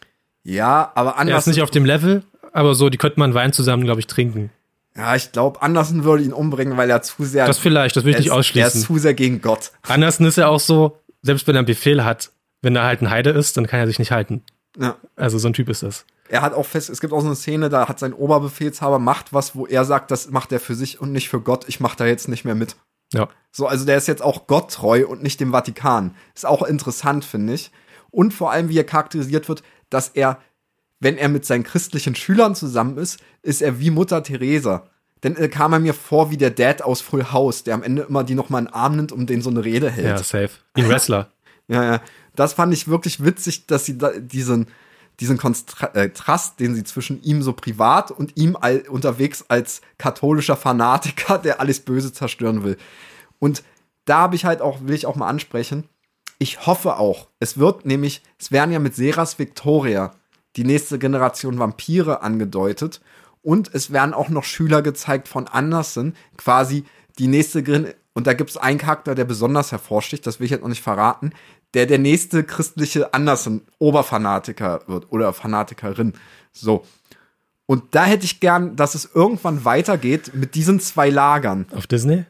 Ja, aber Er ist Anderson, nicht auf dem Level, aber so, die könnten man Wein zusammen, glaube ich, trinken. ja, ich glaube, Anderson würde ihn umbringen, weil er zu sehr, Das vielleicht, das will ich er nicht ist, er ausschließen. ist zu sehr gegen Gott. Anderson ist ja auch so, selbst wenn er einen Befehl hat, wenn er halt ein Heide ist, dann kann er sich nicht halten. Ja. Also so ein Typ ist das. Er hat auch fest, es gibt auch so eine Szene, da hat sein Oberbefehlshaber macht was, wo er sagt, das macht er für sich und nicht für Gott, ich mach da jetzt nicht mehr mit. Ja. So, also der ist jetzt auch gotttreu und nicht dem Vatikan. Ist auch interessant, finde ich. Und vor allem, wie er charakterisiert wird, dass er, wenn er mit seinen christlichen Schülern zusammen ist, ist er wie Mutter Teresa. Denn er kam er mir vor wie der Dad aus Full House, der am Ende immer die noch mal in den Arm nimmt und denen so eine Rede hält. Ja, safe. Wie ein Wrestler. Ja, ja. Das fand ich wirklich witzig, dass sie da diesen, diesen Kontrast, den sie zwischen ihm so privat und ihm all, unterwegs als katholischer Fanatiker, der alles Böse zerstören will. Und da habe ich halt auch, will ich auch mal ansprechen, ich hoffe auch, es wird nämlich, es werden ja mit Seras Victoria die nächste Generation Vampire angedeutet und es werden auch noch Schüler gezeigt von Anderson, quasi die nächste, Gen- und da gibt es einen Charakter, der besonders hervorsticht, das will ich jetzt noch nicht verraten, der der nächste christliche Anderson Oberfanatiker wird oder Fanatikerin. So. Und da hätte ich gern, dass es irgendwann weitergeht mit diesen zwei Lagern. Auf Disney?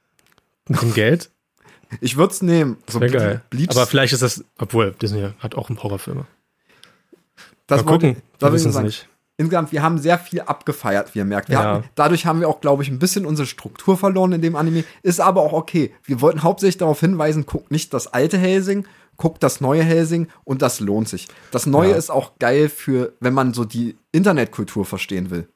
Mit dem Geld? Ich würde es nehmen. So Wäre geil. Bleach, Aber vielleicht ist das, obwohl Disney hat auch Horrorfilme. das Mal gucken, da wir will ich wissen nur es sagen. nicht. Insgesamt, wir haben sehr viel abgefeiert, wie ihr merkt. Wir Ja. hatten, dadurch haben wir auch, glaube ich, ein bisschen unsere Struktur verloren in dem Anime. Ist aber auch okay. Wir wollten hauptsächlich darauf hinweisen, guckt nicht das alte Hellsing, guckt das neue Hellsing und das lohnt sich. Das neue Ja. ist auch geil für, wenn man so die Internetkultur verstehen will.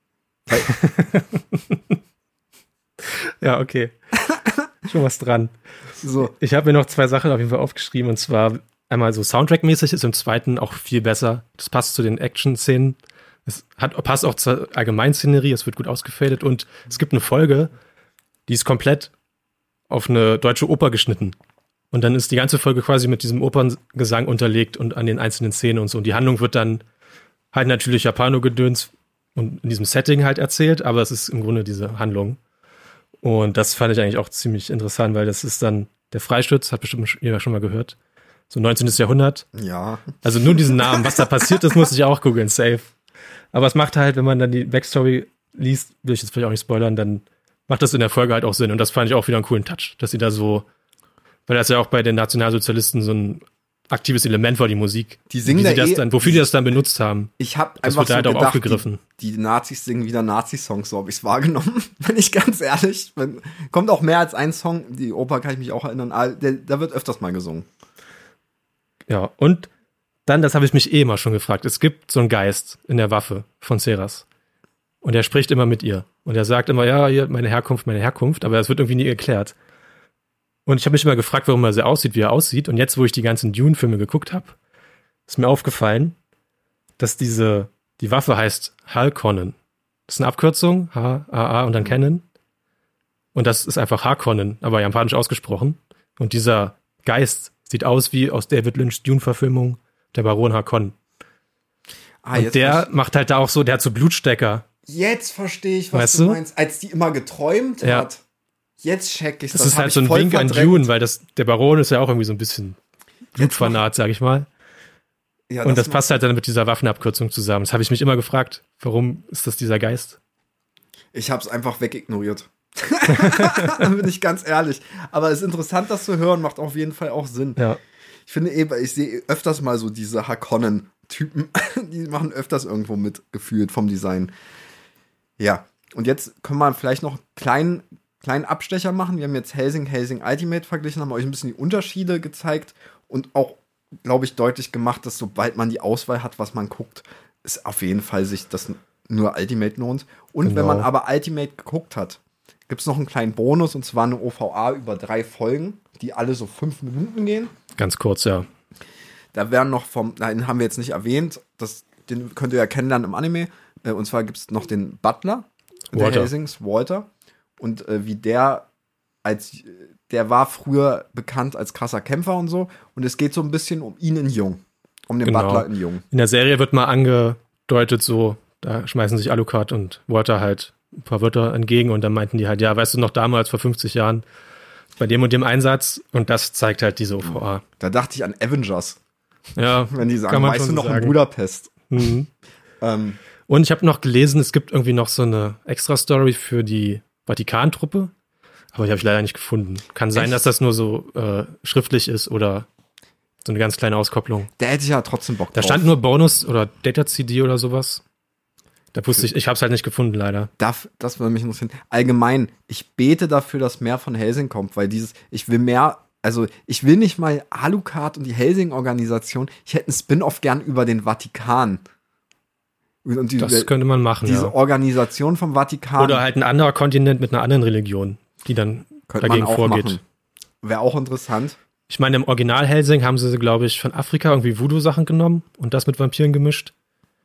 Ja, okay. Schon was dran. So, Ich habe mir noch zwei Sachen auf jeden Fall aufgeschrieben, und zwar einmal so Soundtrack-mäßig ist im zweiten auch viel besser. Das passt zu den Action-Szenen. Es hat, passt auch zur Allgemeinszenerie, es wird gut ausgefadet und es gibt eine Folge, die ist komplett auf eine deutsche Oper geschnitten. Und dann ist die ganze Folge quasi mit diesem Operngesang unterlegt und an den einzelnen Szenen und so. Und die Handlung wird dann halt natürlich Japano-Gedöns und in diesem Setting halt erzählt, aber es ist im Grunde diese Handlung. Und das fand ich eigentlich auch ziemlich interessant, weil das ist dann der Freischütz, hat bestimmt jeder schon mal gehört. So neunzehnten. Jahrhundert. ja. Also nur diesen Namen, was da passiert ist, muss ich auch googeln, safe. Aber es macht halt, wenn man dann die Backstory liest, will ich jetzt vielleicht auch nicht spoilern, dann macht das in der Folge halt auch Sinn. Und das fand ich auch wieder einen coolen Touch, dass sie da so, Weil das ja auch bei den Nationalsozialisten so ein aktives Element war, die Musik. Die singen Wie da sie das eh, dann, wofür die das dann benutzt haben. Ich habe Das einfach wird da so halt auch gedacht, aufgegriffen. Die, die Nazis singen wieder Nazi-Songs, so habe ich es wahrgenommen. Bin ich ganz ehrlich. Wenn, kommt auch mehr als ein Song. Die Oper kann ich mich auch erinnern. Ah, der, da wird öfters mal gesungen. Ja, und dann, das habe ich mich eh immer schon gefragt, es gibt so einen Geist in der Waffe von Ceras. Und er spricht immer mit ihr. Und er sagt immer, ja, hier, meine Herkunft, meine Herkunft. Aber es wird irgendwie nie erklärt. Und ich habe mich immer gefragt, warum er so aussieht, wie er aussieht. Und jetzt, wo ich die ganzen Dune-Filme geguckt habe, ist mir aufgefallen, dass diese, die Waffe heißt Harkonnen. Das ist eine Abkürzung, H A A und dann Cannon. Und das ist einfach Harkonnen, aber japanisch ausgesprochen. Und dieser Geist sieht aus wie aus David Lynch's Dune-Verfilmung der Baron Harkonnen. Ah, und der macht halt da auch so, der hat so Blutstecker. Jetzt verstehe ich, was Weißt du du? meinst. Als die immer geträumt Ja. hat. Jetzt check ich Das, das. ist hab halt ich so ein voll Wink an verdrängt. Dune, weil das, der Baron ist ja auch irgendwie so ein bisschen Blutfanat, sag ich mal. Ja, Und das macht- passt halt dann mit dieser Waffenabkürzung zusammen. Das habe ich mich immer gefragt. Warum ist das dieser Geist? Ich habe es einfach wegignoriert. Bin ich ganz ehrlich. Aber es ist interessant, das zu hören, macht auf jeden Fall auch Sinn. Ja. Ich finde eben, ich sehe öfters mal so diese Harkonnen-Typen, die machen öfters irgendwo mitgefühlt vom Design. Ja, und jetzt können wir vielleicht noch einen kleinen, kleinen Abstecher machen. Wir haben jetzt Helsing, Helsing Ultimate verglichen, haben euch ein bisschen die Unterschiede gezeigt und auch, glaube ich, deutlich gemacht, dass sobald man die Auswahl hat, was man guckt, ist auf jeden Fall sich das nur Ultimate lohnt. Und Genau. wenn man aber Ultimate geguckt hat, gibt es noch einen kleinen Bonus, und zwar eine O V A über drei Folgen, die alle so fünf Minuten gehen. Ganz kurz, ja. Da werden noch vom, den haben wir jetzt nicht erwähnt, das, den könnt ihr ja kennenlernen im Anime. Äh, und zwar gibt es noch den Butler, der Walter. Helsings, Walter. Und äh, wie der als, der war früher bekannt als krasser Kämpfer und so. Und es geht so ein bisschen um ihn in Jung. Um den Genau. Butler in Jung. In der Serie wird mal angedeutet so, da schmeißen sich Alucard und Walter halt ein paar Wörter entgegen und dann meinten die halt, ja, weißt du noch damals vor fünfzig Jahren bei dem und dem Einsatz, und das zeigt halt diese O V A. Da dachte ich an Avengers, Ja, wenn die kann sagen, man weißt du schon noch in sagen. Budapest. Mhm. Ähm, Und ich habe noch gelesen, es gibt irgendwie noch so eine Extra-Story für die Vatikantruppe, aber die habe ich leider nicht gefunden. Kann sein, Echt? dass das nur so äh, schriftlich ist oder so eine ganz kleine Auskopplung. da hätte ich ja trotzdem Bock Da drauf. stand nur Bonus oder Data-C D oder sowas. Da wusste ich, ich habe es halt nicht gefunden, leider. Darf, das würde mich interessieren. Allgemein, ich bete dafür, dass mehr von Helsing kommt, weil dieses, ich will mehr, also ich will nicht mal Alucard und die Helsing-Organisation, ich hätte einen Spin-off gern über den Vatikan. Und die, Das könnte man machen, diese ja. Organisation vom Vatikan Oder halt ein anderer Kontinent mit einer anderen Religion, die dann könnte dagegen man auch vorgeht. machen. Wäre auch interessant. Ich meine, im Original Helsing haben sie, glaube ich, von Afrika irgendwie Voodoo-Sachen genommen und das mit Vampiren gemischt.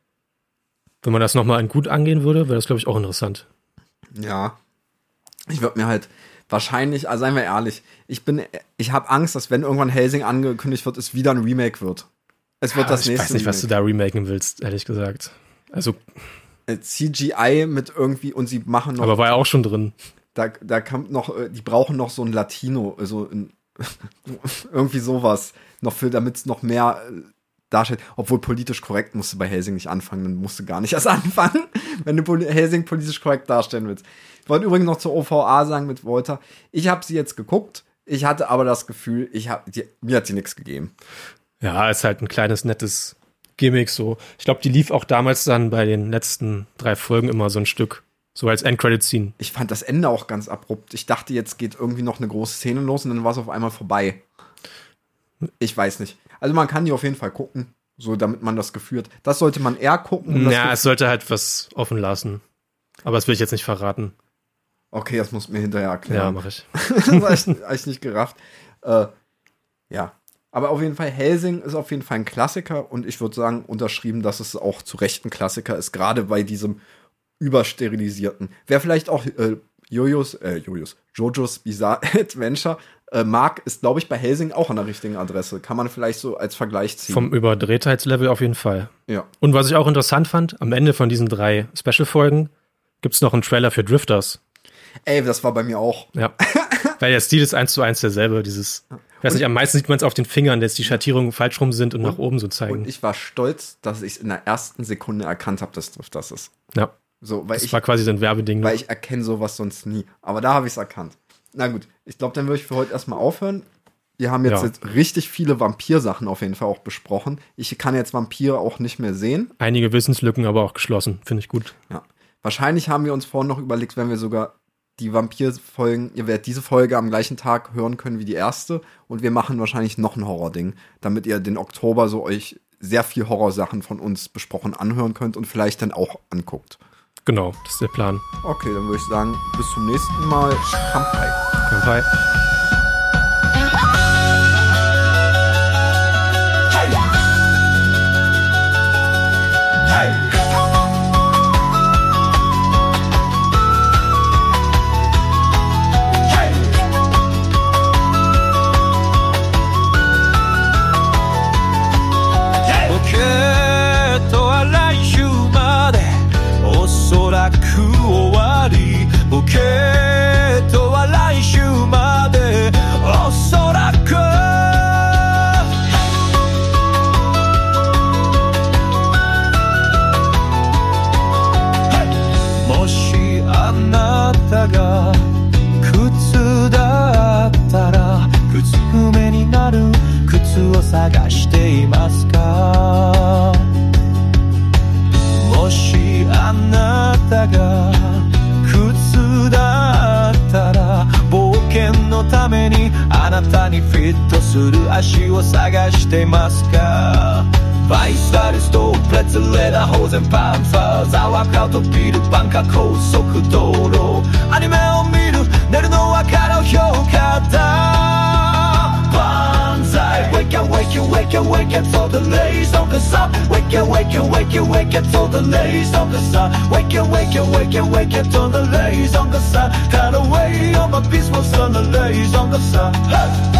Wenn man das nochmal in gut angehen würde, wäre das, glaube ich, auch interessant. Ja. Ich würde mir halt wahrscheinlich, also seien wir ehrlich, ich bin, ich habe Angst, dass wenn irgendwann Helsing angekündigt wird, es wieder ein Remake wird. Es wird Ah, das ich nächste weiß nicht, was du Remake. da remaken willst, ehrlich gesagt. Also, Äh, C G I mit irgendwie, und sie machen noch, aber war ja auch schon drin. da, da kommt noch, äh, die brauchen noch so ein Latino, also ein, irgendwie sowas, noch für, damit es noch mehr äh, darstellt. Obwohl politisch korrekt musst du bei Helsing nicht anfangen, dann musst du gar nicht erst anfangen, wenn du Poli- Helsing politisch korrekt darstellen willst. Ich wollte übrigens noch zur O V A sagen mit Walter. Ich habe sie jetzt geguckt, ich hatte aber das Gefühl, ich hab, die, mir hat sie nichts gegeben. Ja, ist halt ein kleines, nettes Gimmick so. Ich glaube, die lief auch damals dann bei den letzten drei Folgen immer so ein Stück. So als Endcredit-Scene. Ich fand das Ende auch ganz abrupt. Ich dachte, jetzt geht irgendwie noch eine große Szene los und dann war es auf einmal vorbei. Ich weiß nicht. Also man kann die auf jeden Fall gucken, so damit man das Gefühl hat. Das sollte man eher gucken. um das Ja, Gefühl- es sollte halt was offen lassen. Aber das will ich jetzt nicht verraten. Okay, das musst du mir hinterher Ja, erklären. mache ich. das habe ich, hab ich nicht gerafft. Äh, ja. Aber auf jeden Fall, Helsing ist auf jeden Fall ein Klassiker und ich würde sagen, unterschrieben, dass es auch zu Recht ein Klassiker ist, gerade bei diesem übersterilisierten. Wer vielleicht auch äh, Jojos, äh, Jojos, Jojos Bizarre Adventure äh, mag, ist, glaube ich, bei Helsing auch an der richtigen Adresse. Kann man vielleicht so als Vergleich ziehen. Vom Überdrehtheitslevel auf jeden Fall. ja. Und was ich auch interessant fand, am Ende von diesen drei Special-Folgen gibt es noch einen Trailer für Drifters. Ey, das war bei mir auch. Ja. Weil der Stil ist eins zu eins derselbe. Dieses, ich weiß nicht, am meisten sieht man es auf den Fingern, dass die Schattierungen falsch rum sind und, nach oben so zeigen. Und ich war stolz, dass ich es in der ersten Sekunde erkannt habe, dass Drift das ist. Ja. So, weil Das ich war quasi so ein Werbeding. Weil ich erkenne sowas sonst nie. Aber da habe ich es erkannt. Na gut, ich glaube, dann würde ich für heute erstmal aufhören. wir haben jetzt, Ja. jetzt richtig viele Vampir-Sachen auf jeden Fall auch besprochen. Ich kann jetzt Vampire auch nicht mehr sehen. Einige Wissenslücken aber auch geschlossen. Finde ich gut. Ja. Wahrscheinlich haben wir uns vorhin noch überlegt, wenn wir sogar die Vampir-Folgen, ihr werdet diese Folge am gleichen Tag hören können wie die erste und wir machen wahrscheinlich noch ein Horror-Ding, damit ihr den Oktober so euch sehr viel Horrorsachen von uns besprochen anhören könnt und vielleicht dann auch anguckt. Genau, das ist der Plan. Okay, dann würde ich sagen, bis zum nächsten Mal. Kampai. Kampai. 探していますかもしあなたが靴だったら冒険のためにあなたにフィットする足を探していますかバイサルストープレッツレダーホーゼンパンファーザワークアウトビルバンカー高速道路アニメを見る寝るのは彼の評価だWake up, wake up, wake up, wake up for the lays on the sun. Wake up, wake up, wake up, wake up for the lays on the sun. Wake up, wake up, wake up, wake up for the lays on the sun. Cut away all my peace was on the lays on the sun. Hey!